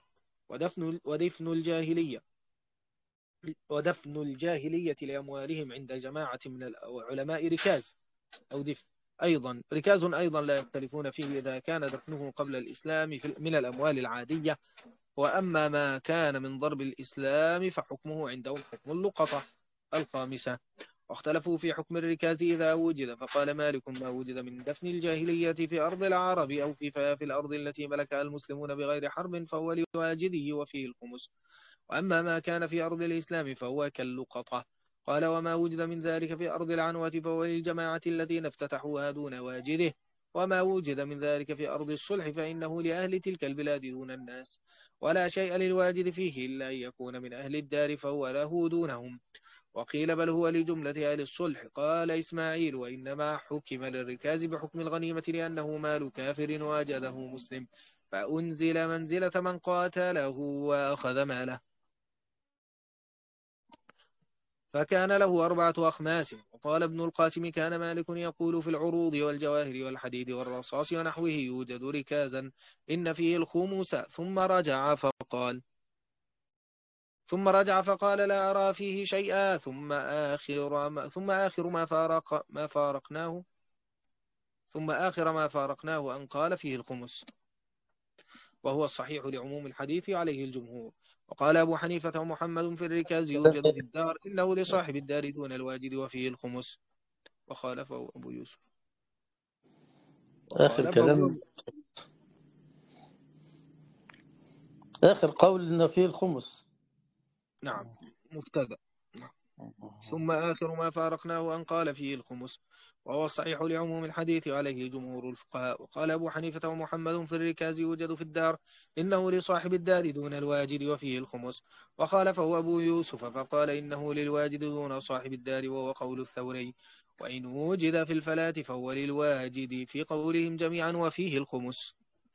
ودفن الجاهلية لأموالهم عند جماعة من العلماء ركاز أو دفن ركاز أيضا لا يختلفون فيه إذا كان دفنه قبل الإسلام من الأموال العادية. وأما ما كان من ضرب الإسلام فحكمه عندهم حكم اللقطة الخامسة. واختلفوا في حكم الركاز إذا وجد، فقال مالك: ما وجد من دفن الجاهلية في أرض العرب أو في الأرض التي ملكها المسلمون بغير حرب فهو لواجده وفيه الخمس، وأما ما كان في أرض الإسلام فهو كاللقطة. قال: وما وجد من ذلك في أرض العنوة فهو للجماعة الذين افتتحوها دون واجده، وما وجد من ذلك في أرض الصلح فإنه لأهل تلك البلاد دون الناس، ولا شيء للواجد فيه إلا أن يكون من أهل الدار فهو له دونهم. وقيل بل هو لجملة أهل الصلح. قال إسماعيل: وإنما حكم للركاز بحكم الغنيمة لأنه مال كافر واجده مسلم، فأنزل منزلة من قاتله وأخذ ماله، فكان له 4 أخماس. وقال ابن القاسم: كان مالك يقول في العروض والجواهر والحديد والرصاص ونحوه يوجد ركازا إن فيه الخمس، ثم رجع فقال: لا أرى فيه شيئا. ثم آخر ما فارقناه أن قال فيه الخمس، وهو الصحيح لعموم الحديث عليه الجمهور. وقال أبو حنيفة ومحمد: في الركاز يوجد في الدار إنه لصاحب الدار دون الواجد وفيه الخمس. وخالفه أبو يوسف. آخر كلام، آخر قول إن فيه الخمس. نعم، مبتدأ. ثم آخر ما فارقناه أن قال فيه الخمس، وهو الصحيح لعموم الحديث عليه جمهور الفقهاء. وقال أبو حنيفة ومحمد: في الركاز يوجد في الدار إنه لصاحب الدار دون الواجد وفيه الخمس. وخالفه أبو يوسف فقال: إنه للواجد دون صاحب الدار، وهو قول الثوري. وإن وجد في الفلاة فهو للواجد في قولهم جميعا وفيه الخمس.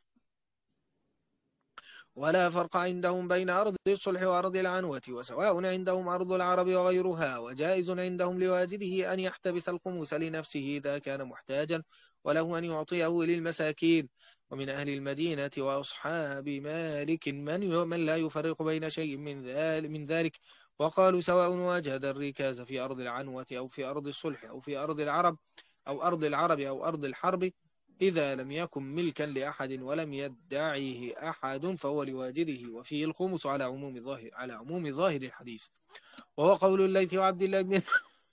ولا فرق عندهم بين أرض الصلح وأرض العنوة، وسواء عندهم أرض العرب وغيرها، وجائز عندهم لواجده أن يحتبس الخمس لنفسه إذا كان محتاجا، وله أن يعطيه للمساكين. ومن أهل المدينة وأصحاب مالك من لا يفرق بين شيء من ذلك، وقالوا: سواء وجد الركاز في أرض العنوة أو في أرض الصلح أو في أرض العرب أو أرض الحرب، إذا لم يكن ملكا لأحد ولم يدعيه أحد فهو لواجده وفيه الخمس على عموم ظاهر الحديث. وهو قول الليث وعبد الله بن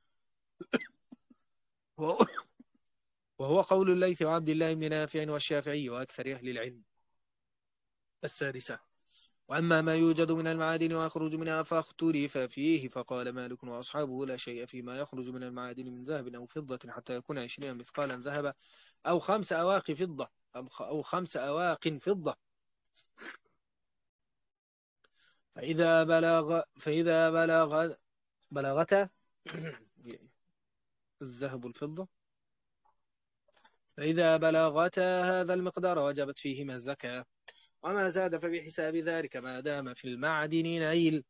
وهو قول الليث وعبد الله بن نافع والشافعي وأكثر أهل العلم. السادسة: وأما ما يوجد من المعادن ويخرج منها فاختلف فيه، فقال مالك وأصحابه: لا شيء فيما يخرج من المعادن من ذهب أو فضة حتى يكون 20 مثقالا ذهبا أو 5 أواق فضة أو 5 أواق فضة، فإذا بلغتا الذهب الفضة، فإذا بلغتا هذا المقدار وجبت فيهما الزكاة، وما زاد فبحساب ذلك ما دام في المعدن نيل.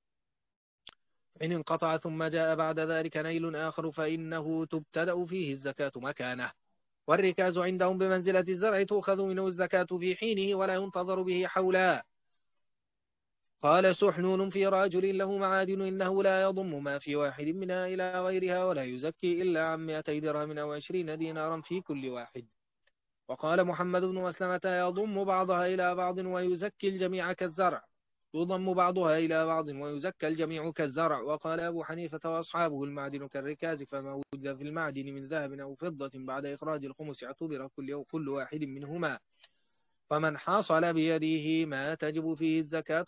إن انقطع ثم جاء بعد ذلك نيل آخر فإنه تبتدأ فيه الزكاة مكانه. والركاز عندهم بمنزلة الزرع تؤخذ منه الزكاة في حينه ولا ينتظر به حولا. قال سحنون: في رجل له معادن إنه لا يضم ما في واحد منها إلى غيرها ولا يزكي إلا عن 200 درهم أو 20 دينارا في كل واحد. وقال محمد بن مسلمة: يضم بعضها إلى بعض ويزكي الجميع كالزرع. يضم بعضها إلى بعض ويزكى الجميع كالزرع. وقال أبو حنيفة وأصحابه: المعدن كالركاز، فما وجد في المعدن من ذهب أو فضة بعد إخراج الخمس اعتبر كل واحد منهما فمن حصل بيده ما تجب فيه الزكاة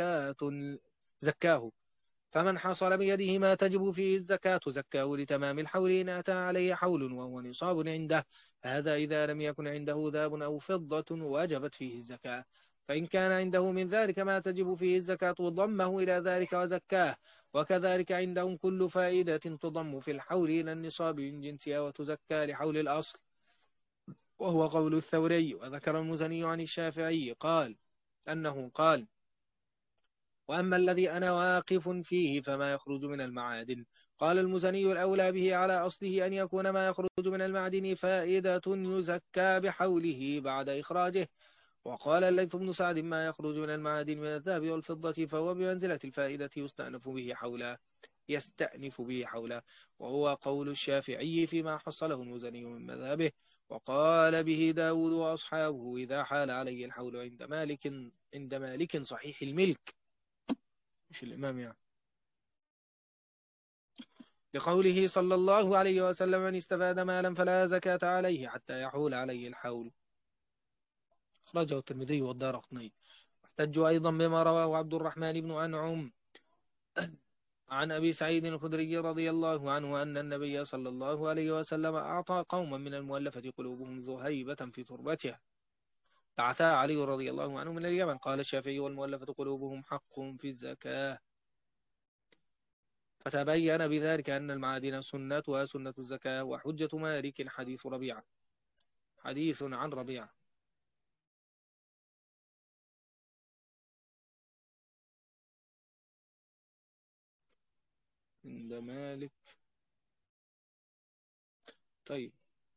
زكاه. فمن حصل بيده ما تجب فيه الزكاة زكاه لتمام الحول إن أتى عليه حول وهو نصاب عنده. هذا إذا لم يكن عنده ذهب أو فضة وجبت فيه الزكاة. فإن كان عنده من ذلك ما تجب فيه الزكاة ضمه إلى ذلك وزكاه. وكذلك عندهم كل فائدة تضم في الحول إلى النصاب من جنسها وتزكى لحول الأصل، وهو قول الثوري. وذكر المزني عن الشافعي أنه قال: وأما الذي أنا واقف فيه فما يخرج من المعادن. قال المزني: الأولى به على أصله أن يكون ما يخرج من المعدن فائدة يزكى بحوله بعد إخراجه. وقال الليث بن سعد: ما يخرج من المعادن من الذهب والفضة فهو بمنزلة الفائدة يستأنف به حولا، وهو قول الشافعي فيما حصله المزني من مذهبه. وقال به داود وأصحابه إذا حال عليه الحول عند مالك صحيح الملك، مش الإمام يعني، لقوله صلى الله عليه وسلم: من استفاد مالا فلا زكاة عليه حتى يحول عليه الحول. أخرجه الترمذي والدارقطني. احتجوا أيضا بما رواه عبد الرحمن بن أنعم عن أبي سعيد الخدري رضي الله عنه أن النبي صلى الله عليه وسلم أعطى قوما من المؤلفة قلوبهم ذهيبة في تربته بعثا علي رضي الله عنه من اليمن. قال الشافعي: والمؤلفة قلوبهم حق في الزكاة. فتبين بذلك أن المعادن سنتها سنة الزكاة. وحجة مالك حديث عن ربيعة. عند مالك. طيب.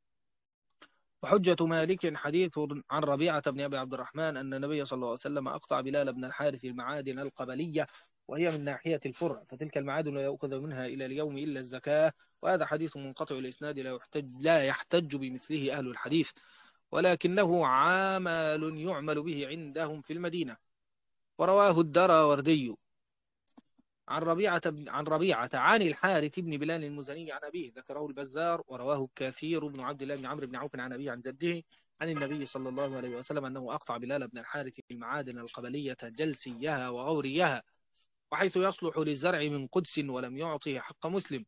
وحجة مالك حديث عن ربيعة بن أبي عبد الرحمن أن النبي صلى الله عليه وسلم أقطع بلال بن الحارث المعادن القبلية، وهي من ناحية الفرع، فتلك المعادن لا يؤخذ منها إلى اليوم إلا الزكاة. وهذا حديث منقطع الإسناد لا يحتج بمثله أهل الحديث، ولكنه عمل يعمل به عندهم في المدينة. ورواه الدراوردي عن ربيعة عن الحارث بن بلال المزني عن أبيه، ذكره البزار. ورواه كثير بن عبد الله بن عمرو بن عوف عن أبيه عن جده عن النبي صلى الله عليه وسلم أنه أقطع بلال بن الحارث المعادن القبلية جلسيها وغوريها، وحيث يصلح للزرع من قدس، ولم يعطه حق مسلم.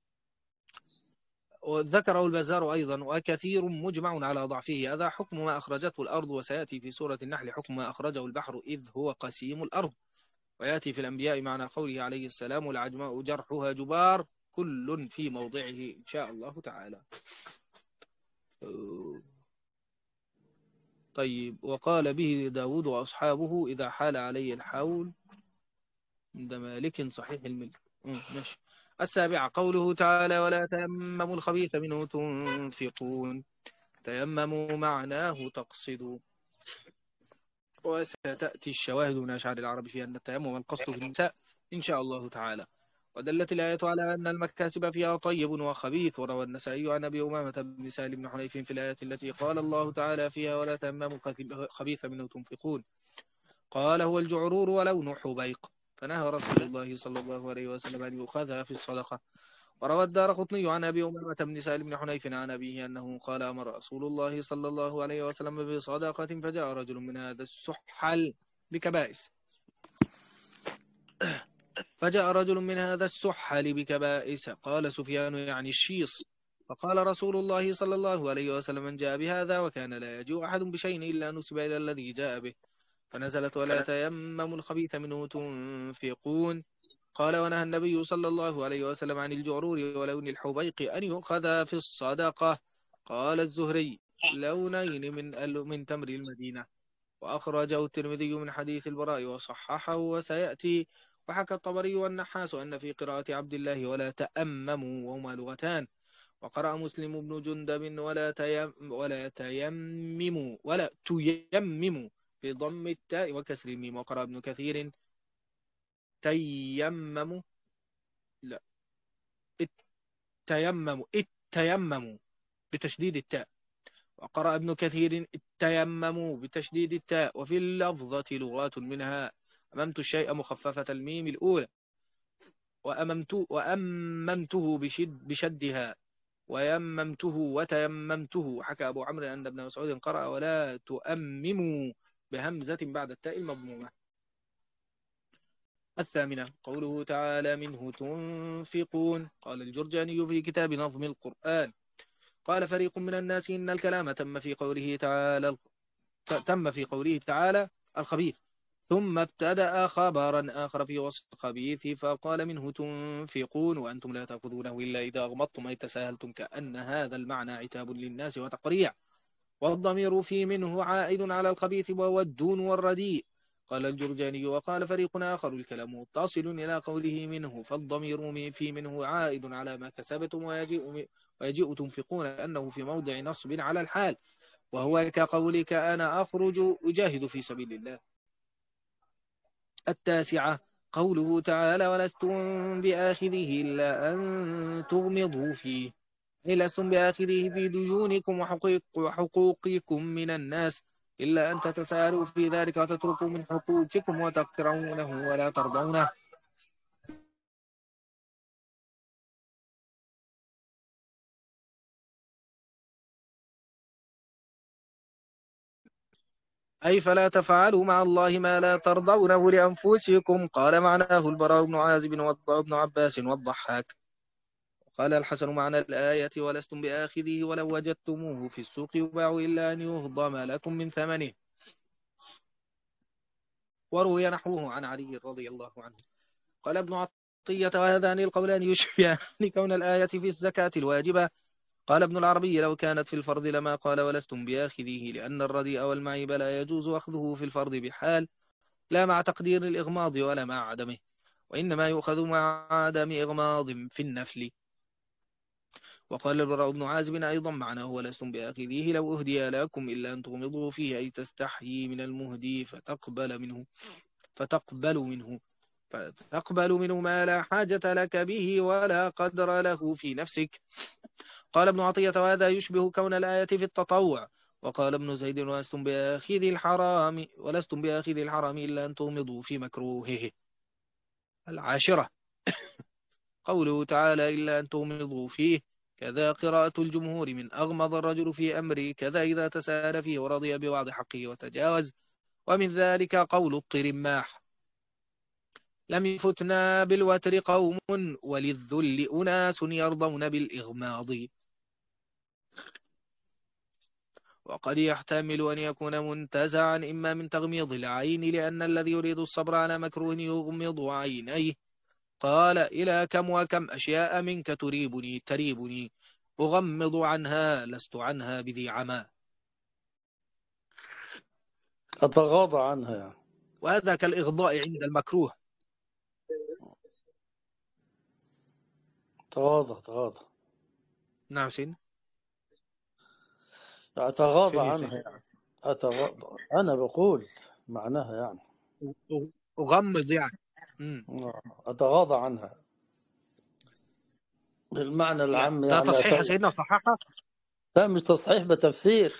وذكره البزار أيضا. وكثير مجمع على ضعفه. هذا حكم ما أخرجته الأرض، وسيأتي في سورة النحل حكم ما أخرجه البحر إذ هو قسيم الأرض. ويأتي في الأنبياء معنى قوله عليه السلام: والعجماء جرحها جبار كل في موضعه إن شاء الله تعالى. طيب. وقال به داود وأصحابه إذا حال عليه الحول عند مالك صحيح الملك. ماشي. السابعة قوله تعالى: ولا تيمموا الخبيث منه تنفقون. تيمموا معناه تقصدوا. وستأتي الشواهد من أشعار العرب في أن التيمم القصد في النساء إن شاء الله تعالى. ودلت الآية على أن المكاسب فيها طيب وخبيث. وروى النسائي عن أبي أمامة بن سهل بن حنيف في الآية التي قال الله تعالى فيها: ولا تيمموا خبيث منه تنفقون، قال: هو الجعرور ولون حبيق. فنهى رسول الله صلى الله عليه وسلم أن يؤخذها في الصدقة. وروى الدارقطني عن أبي أمامة بن سهل بن حنيف عن أبيه أنه قال: أمر رسول الله صلى الله عليه وسلم بصدقة فجاء رجل من هذا السحل بكبائس قال سفيان: يعني الشيص. فقال رسول الله صلى الله عليه وسلم: من جاء بهذا وكان لا يجيء أحد بشيء إلا نسب إلى الذي جاء به. فنزلت: ولا تيمموا الخبيث منه تنفقون. قال: ونهى النبي صلى الله عليه وسلم عن الجعرور ولون الحبيق أن يؤخذ في الصدقة. قال الزهري: لونين من تمر المدينة. وأخرجه الترمذي من حديث البراء وصححه وسيأتي. وحكى الطبري والنحاس أن في قراءة عبد الله: ولا تأمموا، وهما لغتان. وقرأ مسلم بن جندب: ولا تيمموا بضم التاء وكسر الميم. وقرأ ابن كثير: تيمموا لا التيمموا بتشديد التاء. وقرأ ابن كثير: التيمموا بتشديد التاء. وفي اللفظة لغات منها: أممت الشيء مخففة الميم الأولى، وأممته بشدها، ويممته وتيممته. حكى أبو عمرو أن ابن مسعود قرأ ولا تؤمموا بهمزة بعد التاء المضمومة. الثامنة قوله تعالى منه تنفقون. قال الجرجاني في كتاب نظم القرآن قال فريق من الناس إن الكلام تم في قوله تعالى الخبيث، ثم ابتدأ خبرا آخر في وصف الخبيث فقال منه تنفقون وأنتم لا تأخذونه إلا إذا أغمضتم أي تساهلتم، كأن هذا المعنى عتاب للناس وتقريع، والضمير في منه عائد على الخبيث وهو الدون والرديء. قال الجرجاني وقال فريق آخر الكلام متصل إلى قوله منه، فالضمير في منه عائد على ما كسبتم ويجيء تنفقون أنه في موضع نصب على الحال، وهو كقولك أنا أخرج أجاهد في سبيل الله. التاسعة قوله تعالى ولستم بآخذه إلا أن تغمضوا فيه، أي لستم بآخذه في ديونكم وحقوقكم من الناس إلا أن تتساهلوا في ذلك وتتركوا من حقوقكم وتكرهونه ولا ترضونه. أي فلا تفعلوا مع الله ما لا ترضونه لأنفسكم. قال معناه البراء بن عازب والضاء بن عباس والضحاك. قال الحسن معنى الآية ولستم بآخذه ولو وجدتموه في السوق يباع إلا أن يهضم لكم من ثمنه. وروي نحوه عن علي رضي الله عنه. قال ابن عطية وهذان القولان يشبهان كون الآية في الزكاة الواجبة. قال ابن العربي لو كانت في الفرض لما قال ولستم بآخذه، لأن الرديء والمعيب لا يجوز أخذه في الفرض بحال، لا مع تقدير الإغماض ولا مع عدمه، وإنما يؤخذ مع عدم إغماض في النفل. وقال البراء بن عازب أيضا معناه ولستم بآخذه لو أهدي لكم إلا أن تغمضوا فيه، أي تستحيي من المهدي فتقبل منه ما لا حاجة لك به ولا قدر له في نفسك. قال ابن عطية وهذا يشبه كون الآية في التطوع. وقال ابن زيد ولستم بآخذ الحرام إلا أن تغمضوا في مكروهه. العاشرة قوله تعالى إلا أن تغمضوا فيه، كذا قراءة الجمهور من أغمض الرجل في أمره، كذا إذا تساهل فيه ورضي ببعض حقه وتجاوز. ومن ذلك قول الطرماح لم يفتنا بالوتر قوم وللذل أناس يرضون بالإغماض. وقد يحتمل أن يكون منتزعا إما من تغميض العين، لأن الذي يريد الصبر على مكروه يغمض عينيه. قال إلى كم وكم أشياء منك تريبني أغمض عنها لست عنها بذي عمى. أتغاضى عنها يعني. وهذا كالإغضاء عند المكروه. تغاضى نعم سين. أتغاضى فين يا عنها سين؟ يعني. أتغاضى، أنا بقول معناها يعني أغمض يعني. أتغاضى عنها بالمعنى لا العام ده يعني تصحيح يا سيدنا، صححها. لا مش تصحيح، بتفسير.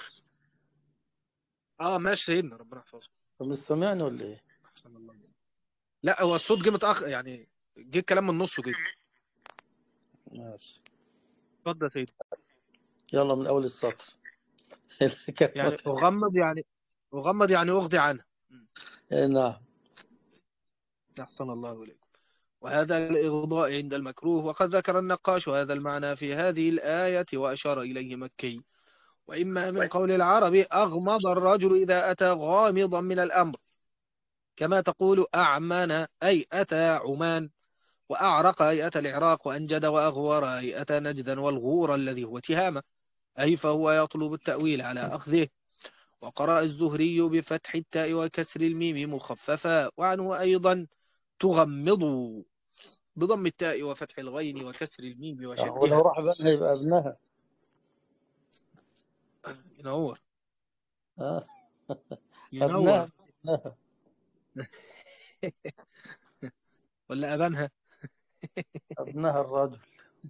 ماشي سيدنا، ربنا يحفظه. مش سامعني ولا إيه؟ أحسن الله. لا هو الصوت جه متأخر يعني، جه الكلام من نصه كده. ماشي، اتفضل يا سيدي. يلا من أول السطر. يعني أغمض يعني أغضي عنها. نعم. أحسن الله إليكم. وهذا الإغضاء عند المكروه. وقد ذكر النقاش هذا المعنى في هذه الآية وأشار إليه مكي. وإما من قول العرب أغمض الرجل إذا أتى غامضا من الأمر، كما تقول أعمن أي أتى عمان، وأعرق أي أتى العراق، وأنجد وأغور أي أتى نجدا، والغور الذي هو تهامة، أي فهو يطلب التأويل على أخذه. وقرأ الزهري بفتح التاء وكسر الميم مخففا، وعنه أيضا تغمضوا بضم التاء وفتح الغين وكسر الميم ولو وشدها. راح بنها يبقى ابنها. ينور. آه. ينور. ابنها ابنها. ولا أبانها. ابنها الرجل.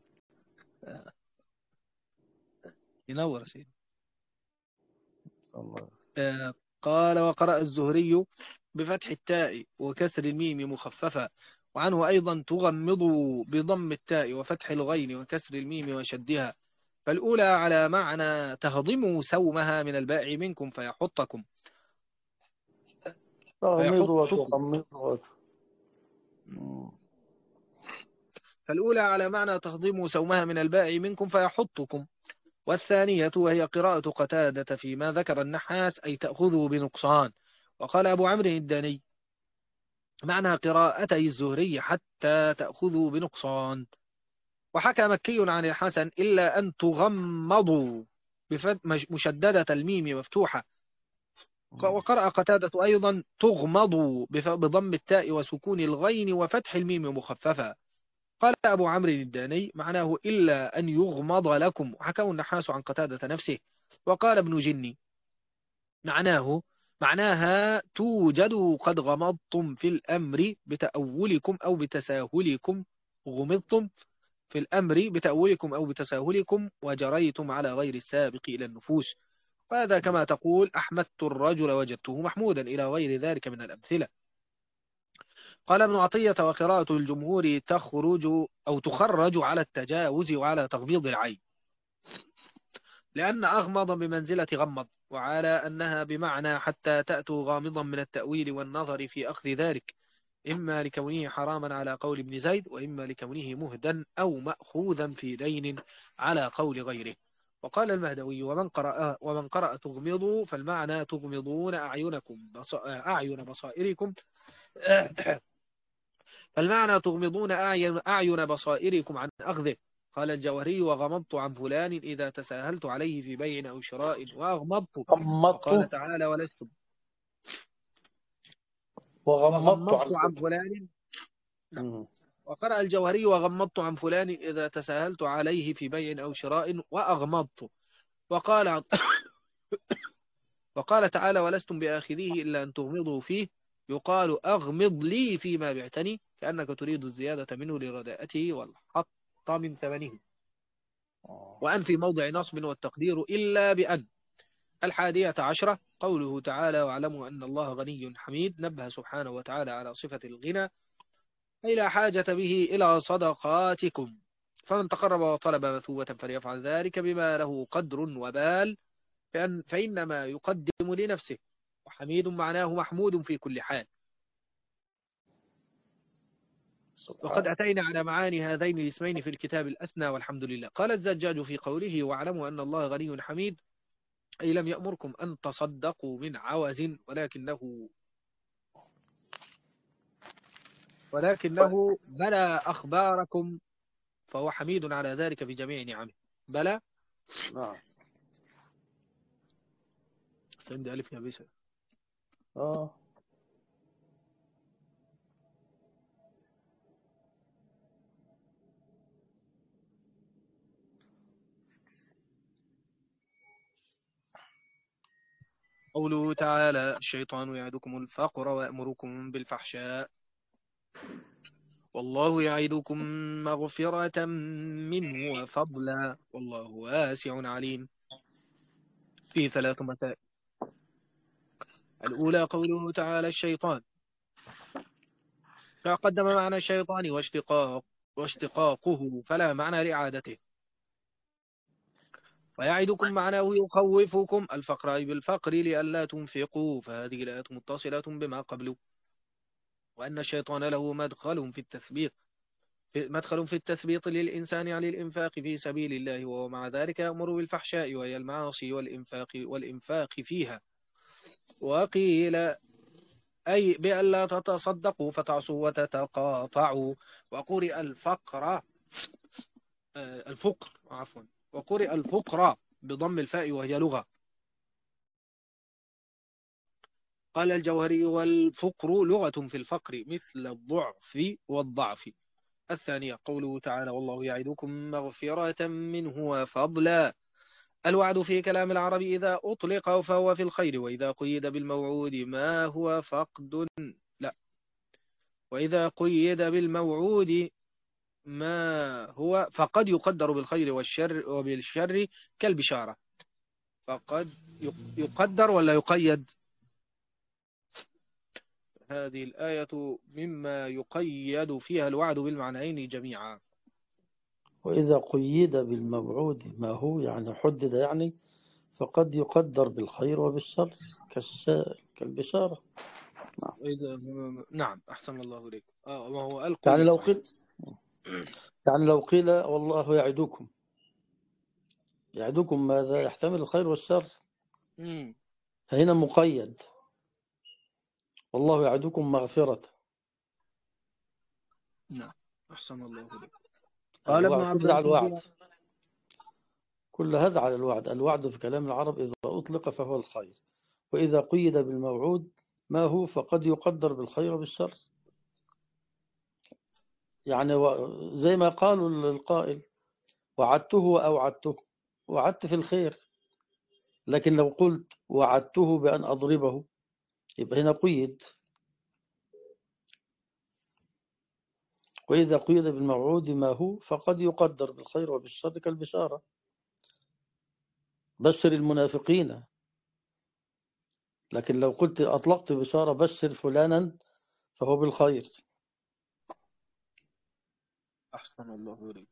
ينور سيدي. الله. قال وقرأ الزهري بفتح التاء وكسر الميم مخففة، وعنه أيضا تغمضوا بضم التاء وفتح الغين وكسر الميم وشدها. فالأولى على معنى تهضموا سومها من البائع منكم فيحطكم تغميض فيحطكم وتغميض فالأولى على معنى تهضموا سومها من البائع منكم فيحطكم. والثانية وهي قراءة قتادة فيما ذكر النحاس أي تأخذوا بنقصان. وقال أبو عمرو الداني معنى قراءتي الزهري حتى تأخذوا بنقصان. وحكى مكي عن الحسن إلا أن تغمضوا مشددة الميم مفتوحة. وقرأ قتادة أيضا تغمضوا بضم التاء وسكون الغين وفتح الميم مخففة. قال أبو عمرو الداني معناه إلا أن يغمض لكم. وحكاه النحاس عن قتادة نفسه. وقال ابن جني معناها توجد قد غمضتم في الأمر بتأولكم أو بتساهلكم. غمضتم في الأمر بتأولكم أو بتساهلكم وجريتم على غير السابق إلى النفوس. وهذا كما تقول أحمدت الرجل وجدته محمودا إلى غير ذلك من الأمثلة. قال ابن عطية وقراءة الجمهور تخرج على التجاوز وعلى تغميض العين، لأن أغمض بمنزلة غمض، وعلى أنها بمعنى حتى تأتوا غامضا من التأويل والنظر في أخذ ذلك، إما لكونه حراما على قول ابن زيد، وإما لكونه مهدا أو مأخوذا في دين على قول غيره. وقال المهدوي ومن قرأ تغمضوا فالمعنى تغمضون أعين بصائركم فالمعنى تغمضون أعين بصائركم عن أخذه. قال الجوهري وغمضت عن فلان إذا تساهلت عليه في بيع أو شراء وأغمضت. وقال غمضت تعالى ولست وغمضت وغمضت عن عن فلان. مم. وقرأ الجوهري وغمضت عن فلان إذا تساهلت عليه في بيع أو شراء وأغمضت. وقال وقال تعالى ولستم بآخذيه إلا أن تغمضوا فيه. يقال أغمض لي فيما بعتني، كأنك تريد الزيادة منه لرداءته والحط من ثمنه. وأن في موضع نصب والتقدير إلا بأن. 11 قوله تعالى واعلموا أن الله غني حميد، نبه سبحانه وتعالى على صفة الغنى أي لا حاجة به إلى صدقاتكم. فمن تقرب وطلب مثوبة فليفعل ذلك بما له قدر وبال، فإنما يقدم لنفسه. وحميد معناه محمود في كل حال. وقد سبحان. أتينا على معاني هذين الاسمين في الكتاب الأثنى والحمد لله. قال الزجاج في قوله واعلموا أن الله غني حميد أي لم يأمركم أن تصدقوا من عوز، ولكنه بلى أخباركم، فهو حميد على ذلك في جميع نعمه. بلى نعم. سند ألف يا بيسا. آه. قوله تعالى الشيطان يعدكم الفقر ويأمركم بالفحشاء والله يعدكم مغفرة منه وفضلا والله واسع عليم. فيه 3 مسائل. الأولى قوله تعالى الشيطان، فقدم معنى الشيطان واشتقاقه فلا معنى لإعادته. ويعدكم معناه يخوفكم الفقر أي بالفقر لئلا تنفقوا، فهذه الآية متصلة بما قبله. وأن الشيطان له مدخل في التثبيط للإنسان عن الإنفاق في سبيل الله، وهو مع ذلك يأمر بالفحشاء وهي المعاصي والإنفاق فيها. وقيل أي بألا تتصدقوا فتعصوا وتتقاطعوا. وقرئ وقرئ الفقر بضم الفاء وهي لغة. قال الجوهري والفقر لغة في الفقر مثل الضعف والضعف. الثانية قوله تعالى والله يعدكم مغفرة منه وفضلا. الوعد في كلام العرب إذا أطلق فهو في الخير، وإذا قيد بالموعود ما هو فقد لا وإذا قيد بالموعود ما هو فقد يقدر بالخير والشر وبالشر كالبشارة. فقد يقدر ولا يقيد؟ هذه الآية مما يقيد فيها الوعد بالمعنيين جميعا. وإذا قيد بالموعود ما هو يعني حدد يعني فقد يقدر بالخير وبالشر كالبشارة. نعم أحسن الله إليك. وهو يعني القيد لو صحيح. قيل يعني لو قيل والله يعدكم ماذا يحتمل الخير والشر، فهنا مقيد والله يعدكم مغفرة. نعم أحسن الله إليك. قال ابن الوعد كل ده عباس على الوعد، كل هذا على الوعد. الوعد في كلام العرب إذا أطلق فهو الخير، وإذا قيد بالموعود ما هو فقد يقدر بالخير وبالشر. يعني زي ما قالوا القائل وعدته وأوعدته، وعدت في الخير، لكن لو قلت وعدته بأن أضربه يبقى هنا قيد. وإذا قيد بالموعود ما هو فقد يقدر بالخير وبالشر كالبشارة. بشر المنافقين، لكن لو قلت أطلقت بشارة بشر فلانا فهو بالخير. أحسن الله إليك.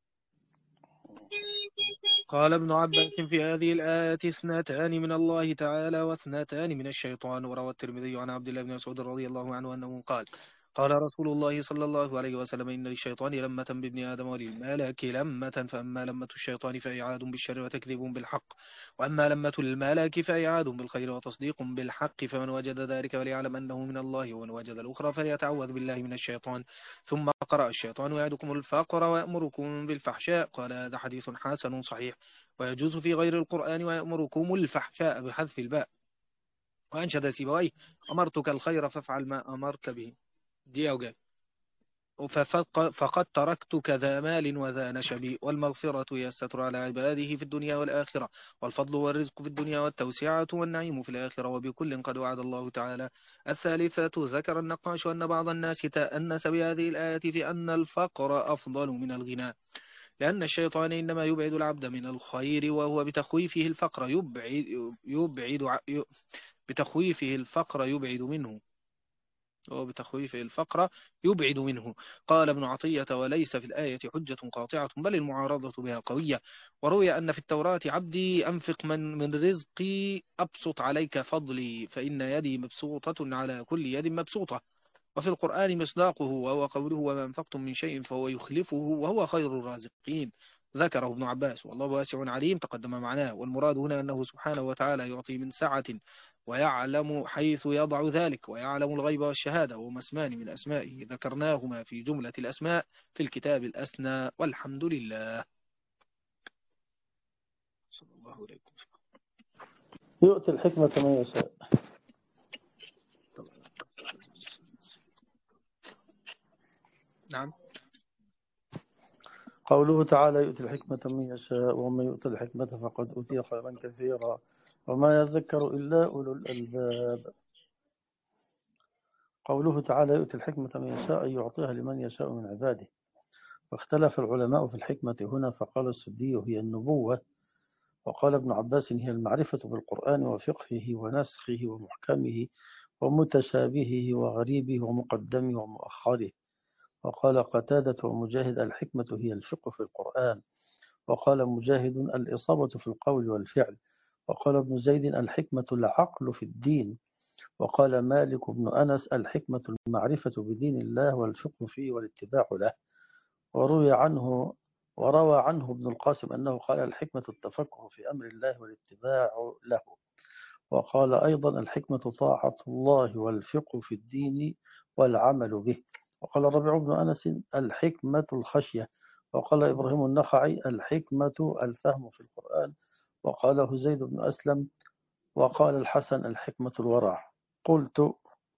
قال ابن عباس في هذه الآية اثنتان من الله تعالى واثنتان من الشيطان. وروى الترمذي عن عبد الله بن مسعود رضي الله عنه أنه قال قال رسول الله صلى الله عليه وسلم إن للشيطان لمة بابن آدم وللملك لمة، فأما لمة الشيطان فإعاد بالشر وتكذيب بالحق، وأما لمة الملك فإعاد بالخير وتصديق بالحق. فمن وجد ذلك فليعلم أنه من الله، ومن وجد الأخرى فليتعوذ بالله من الشيطان. ثم قرأ الشيطان يعدكم الفقر ويأمركم بالفحشاء. قال هذا حديث حسن صحيح، ويجوز في غير القرآن ويأمركم الفحشاء بحذف الباء. وأنشد سيبويه أمرتك الخير فافعل ما أمرك به. دي أوجه. فقد تركتك ذا مال وذا نشب، والمغفرة هي الستر على عباده في الدنيا والآخرة، والفضل والرزق في الدنيا والتوسعة والنعيم في الآخرة، وبكل قد وعد الله تعالى. الثالثة ذكر النقاش أن بعض الناس تأنس بهذه الآية في أن الفقر أفضل من الغنى، لأن الشيطان إنما يبعد العبد من الخير، وهو بتخويفه الفقر بتخويفه الفقر يبعد منه، وبتخويفه الفقر يبعد منه. قال ابن عطية وليس في الآية حجة قاطعة، بل المعارضة بها قوية. وروي أن في التوراة عبدي أنفق من رزقي أبسط عليك فضلي، فإن يدي مبسوطة على كل يد مبسوطة. وفي القرآن مصداقه، وهو قوله وما أنفقتم من شيء فهو يخلفه وهو خير الرازقين. ذكره ابن عباس والله واسع عليم تقدم معناه. والمراد هنا أنه سبحانه وتعالى يعطي من سعة، ويعلم حيث يضع ذلك، ويعلم الغيب والشهادة، وهما اسمان من أسمائه ذكرناهما في جملة الأسماء في الكتاب الأسنى. والحمد لله. صلى الله عليكم. يؤتي الحكمة من يشاء. نعم. قوله تعالى يؤتي الحكمة من يشاء، ومن يؤتي الحكمة فقد أوتي خيرا كثيرا وما يذكر إلا أولو الألباب. قوله تعالى يؤتي الحكمة من يشاء أن يعطيها لمن يشاء من عباده. واختلف العلماء في الحكمة هنا، فقال السدي هي النبوة، وقال ابن عباس هي المعرفة بالقرآن وفقهه ونسخه ومحكمه ومتشابهه وغريبه ومقدمه ومؤخره. وقال قتادة ومجاهد الحكمة هي الفقه في القرآن. وقال مجاهد الإصابة في القول والفعل. وقال ابن زيد الحكمة العقل في الدين. وقال مالك بن أنس الحكمة المعرفة بدين الله والفقه فيه والاتباع له. وروى عنه ابن القاسم أنه قال الحكمة التفكر في أمر الله والاتباع له. وقال أيضا الحكمة طاعة الله والفقه في الدين والعمل به. وقال ربيع بن أنس الحكمة الخشية. وقال إبراهيم النخعي الحكمة الفهم في القرآن. وقاله زيد بن أسلم. وقال الحسن الحكمة الورع. قلت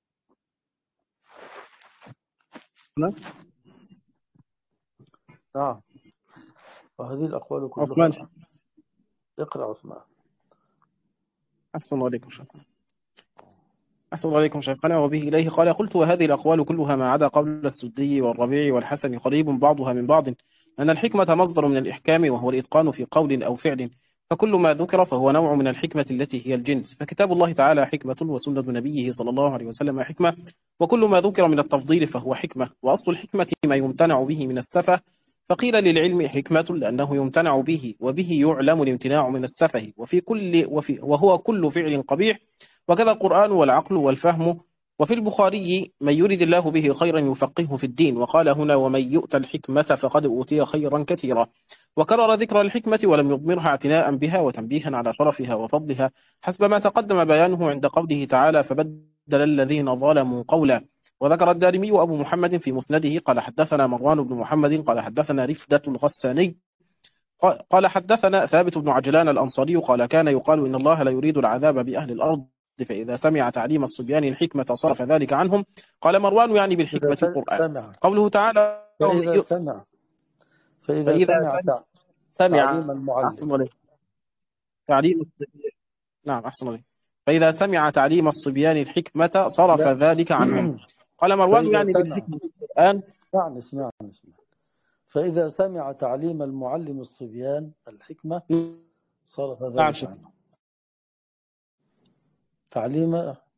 نعم. وهذه الأقوال كلها. اقرأ عثمان. أحسن الله عليكم شيخ. أحسن الله عليكم شيخنا. وبه إليه قال قلت وهذه الأقوال كلها ما عدا قول السدي والربيع والحسن قريب بعضها من بعض، أن الحكمة مصدر من الإحكام وهو الإتقان في قول أو فعل، فكل ما ذكر فهو نوع من الحكمة التي هي الجنس، فكتاب الله تعالى حكمة وسنة نبيه صلى الله عليه وسلم حكمة، وكل ما ذكر من التفضيل فهو حكمة. وأصل الحكمة ما يمتنع به من السفة، فقيل للعلم حكمة لأنه يمتنع به، وبه يعلم الامتناع من السفه، وهو كل فعل قبيح، وكذا القرآن والعقل والفهم. وفي البخاري: من يرد الله به خيرا يفقهه في الدين. وقال هنا: ومن يؤت الحكمة فقد أوتي خيرا كثيرا. وكرر ذكر الحكمة ولم يضمرها اعتناء بها وتنبيها على شرفها وفضلها، حسب ما تقدم بيانه عند قوله تعالى: فبدل الذين ظلموا قولا. وذكر الدارمي أبو محمد في مسنده قال: حدثنا مروان بن محمد قال: حدثنا رفدة الغساني قال: حدثنا ثابت بن عجلان الأنصاري قال: كان يقال إن الله لا يريد العذاب بأهل الأرض، فإذا سمع تعليم الصبيان الحكمة صرف ذلك عنهم. قال مروان يعني بالحكمة إذا القرآن. سمع قوله تعالى: فإذا سمع فإذا فإذا سمع تعليم سمع المعلم. أحسن عليه. تعليم نعم أحسن عليه. فإذا سمع تعليم الصبيان الحكمة صرف لا. ذلك عنهم. قال مروان فإذا يعني سمع بالحكمة القرآن. اسمعني. فإذا سمع تعليم المعلم الصبيان الحكمة صرف نعم ذلك شيخ. عنه. تعليم.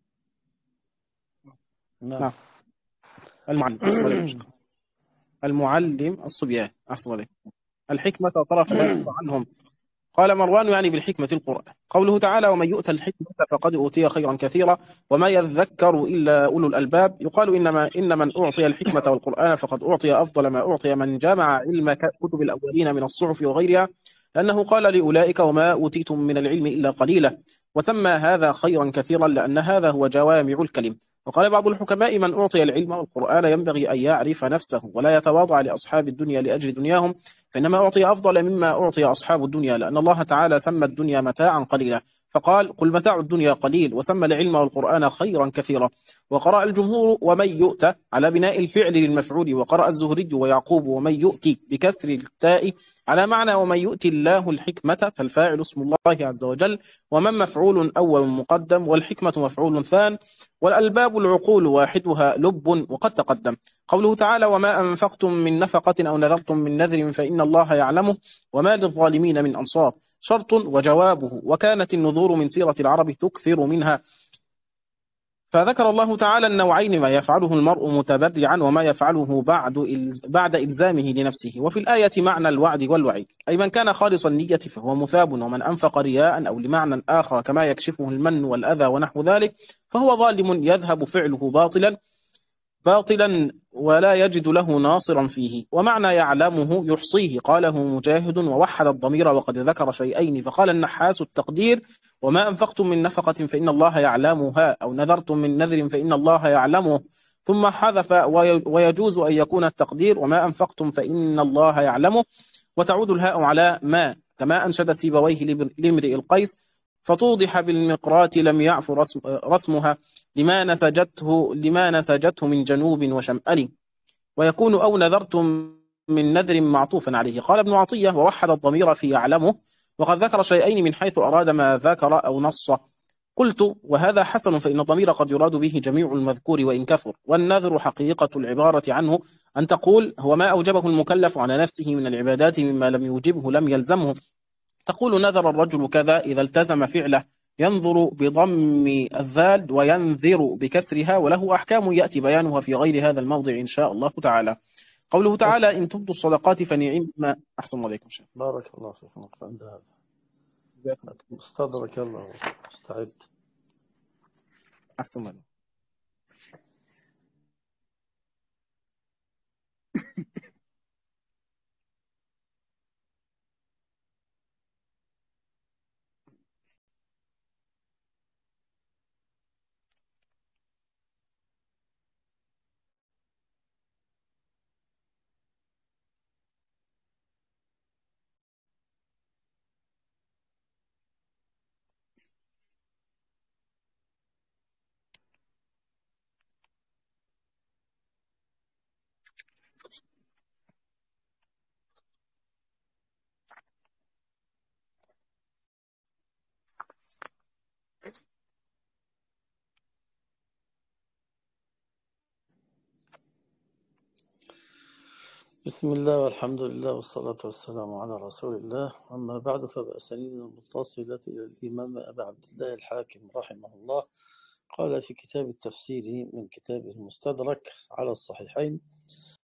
نعم. نعم المعلم أحسن عليكم شيخ. المعلم الصبيان أحسن عليكم. الحكمة صرف ذلك عنهم. قال مروان يعني بالحكمة القرآن. قوله تعالى: ومن يؤت الحكمة فقد أوتي خيرا كثيرا وما يذكر إلا أولو الألباب. يقال إن من أعطي الحكمة والقرآن فقد أعطي أفضل ما أعطي من جمع علم كتب الأولين من الصحف وغيرها، لأنه قال لأولئك: وما أوتيتم من العلم إلا قليلا. وسمى هذا خيرا كثيرا لأن هذا هو جوامع الكلم. وقال بعض الحكماء: من أعطي العلم والقرآن ينبغي أن يعرف نفسه ولا يتواضع لأصحاب الدنيا لأجل دنياهم، فإنما أعطي أفضل مما أعطي أصحاب الدنيا، لأن الله تعالى سمى الدنيا متاعا قليلا فقال: قل متاع الدنيا قليل، وسمى العلم والقرآن خيرا كثيرا. وقرأ الجمهور: ومن يؤت على بناء الفعل للمفعول، وقرأ الزهري ويعقوب: ومن يؤتي بكسر التاء على معنى ومن يؤتي الله الحكمة، فالفاعل اسم الله عز وجل، ومن مفعول أول مقدم، والحكمة مفعول ثان، والألباب العقول واحدها لب وقد تقدم. قوله تعالى: وما أنفقتم من نفقة أو نذرتم من نذر فإن الله يعلمه وما للظالمين من أنصار، شرط وجوابه. وكانت النذور من سيرة العرب تكثر منها. فذكر الله تعالى النوعين: ما يفعله المرء متبرعا وما يفعله بعد إلزامه لنفسه. وفي الآية معنى الوعد والوعيد، أي من كان خالص النية فهو مثاب، ومن أنفق رياء أو لمعنى آخر كما يكشفه المن والأذى ونحو ذلك فهو ظالم يذهب فعله باطلا ولا يجد له ناصرا فيه. ومعنى يعلمه يحصيه قاله مجاهد ووحد الضمير، وقد ذكر شيئين فقال النحاس: التقدير: وما أنفقتم من نفقة فإن الله يعلمها، أو نذرتم من نذر فإن الله يعلمه. ثم حذف: ويجوز أن يكون التقدير: وما أنفقتم فإن الله يعلمه، وتعود الهاء على ما، كما أنشد سيبويه لامرئ القيس: فتوضح بالمقرات لم يعف رسمها، لما نسجته من جنوب وشمال. ويكون أو نذرتم من نذر معطوفا عليه. قال ابن عطية: ووحد الضمير في يعلمه، وقد ذكر شيئين من حيث أراد ما ذكر أو نص. قلت: وهذا حسن، فإن الضمير قد يراد به جميع المذكور وإن كثر. والنذر حقيقة العبارة عنه أن تقول: هو ما أوجبه المكلف على نفسه من العبادات مما لم يوجبه لم يلزمه. تقول: نذر الرجل كذا إذا التزم فعله. ينظر بضم الذال وينذر بكسرها، وله أحكام يأتي بيانها في غير هذا الموضع إن شاء الله تعالى. قوله تعالى: إن تبدوا الصدقات فنعم ما. أحسن عليكم شيخ. بارك الله فيك. نقف عند هذا. استدرك الله. استعد. أحسن عليكم. بسم الله والحمد لله والصلاة والسلام على رسول الله. أما بعد، فبأسانيدنا المتصلة إلى الإمام أبي عبد الله الحاكم رحمه الله قال في كتاب التفسير من كتابه المستدرك على الصحيحين: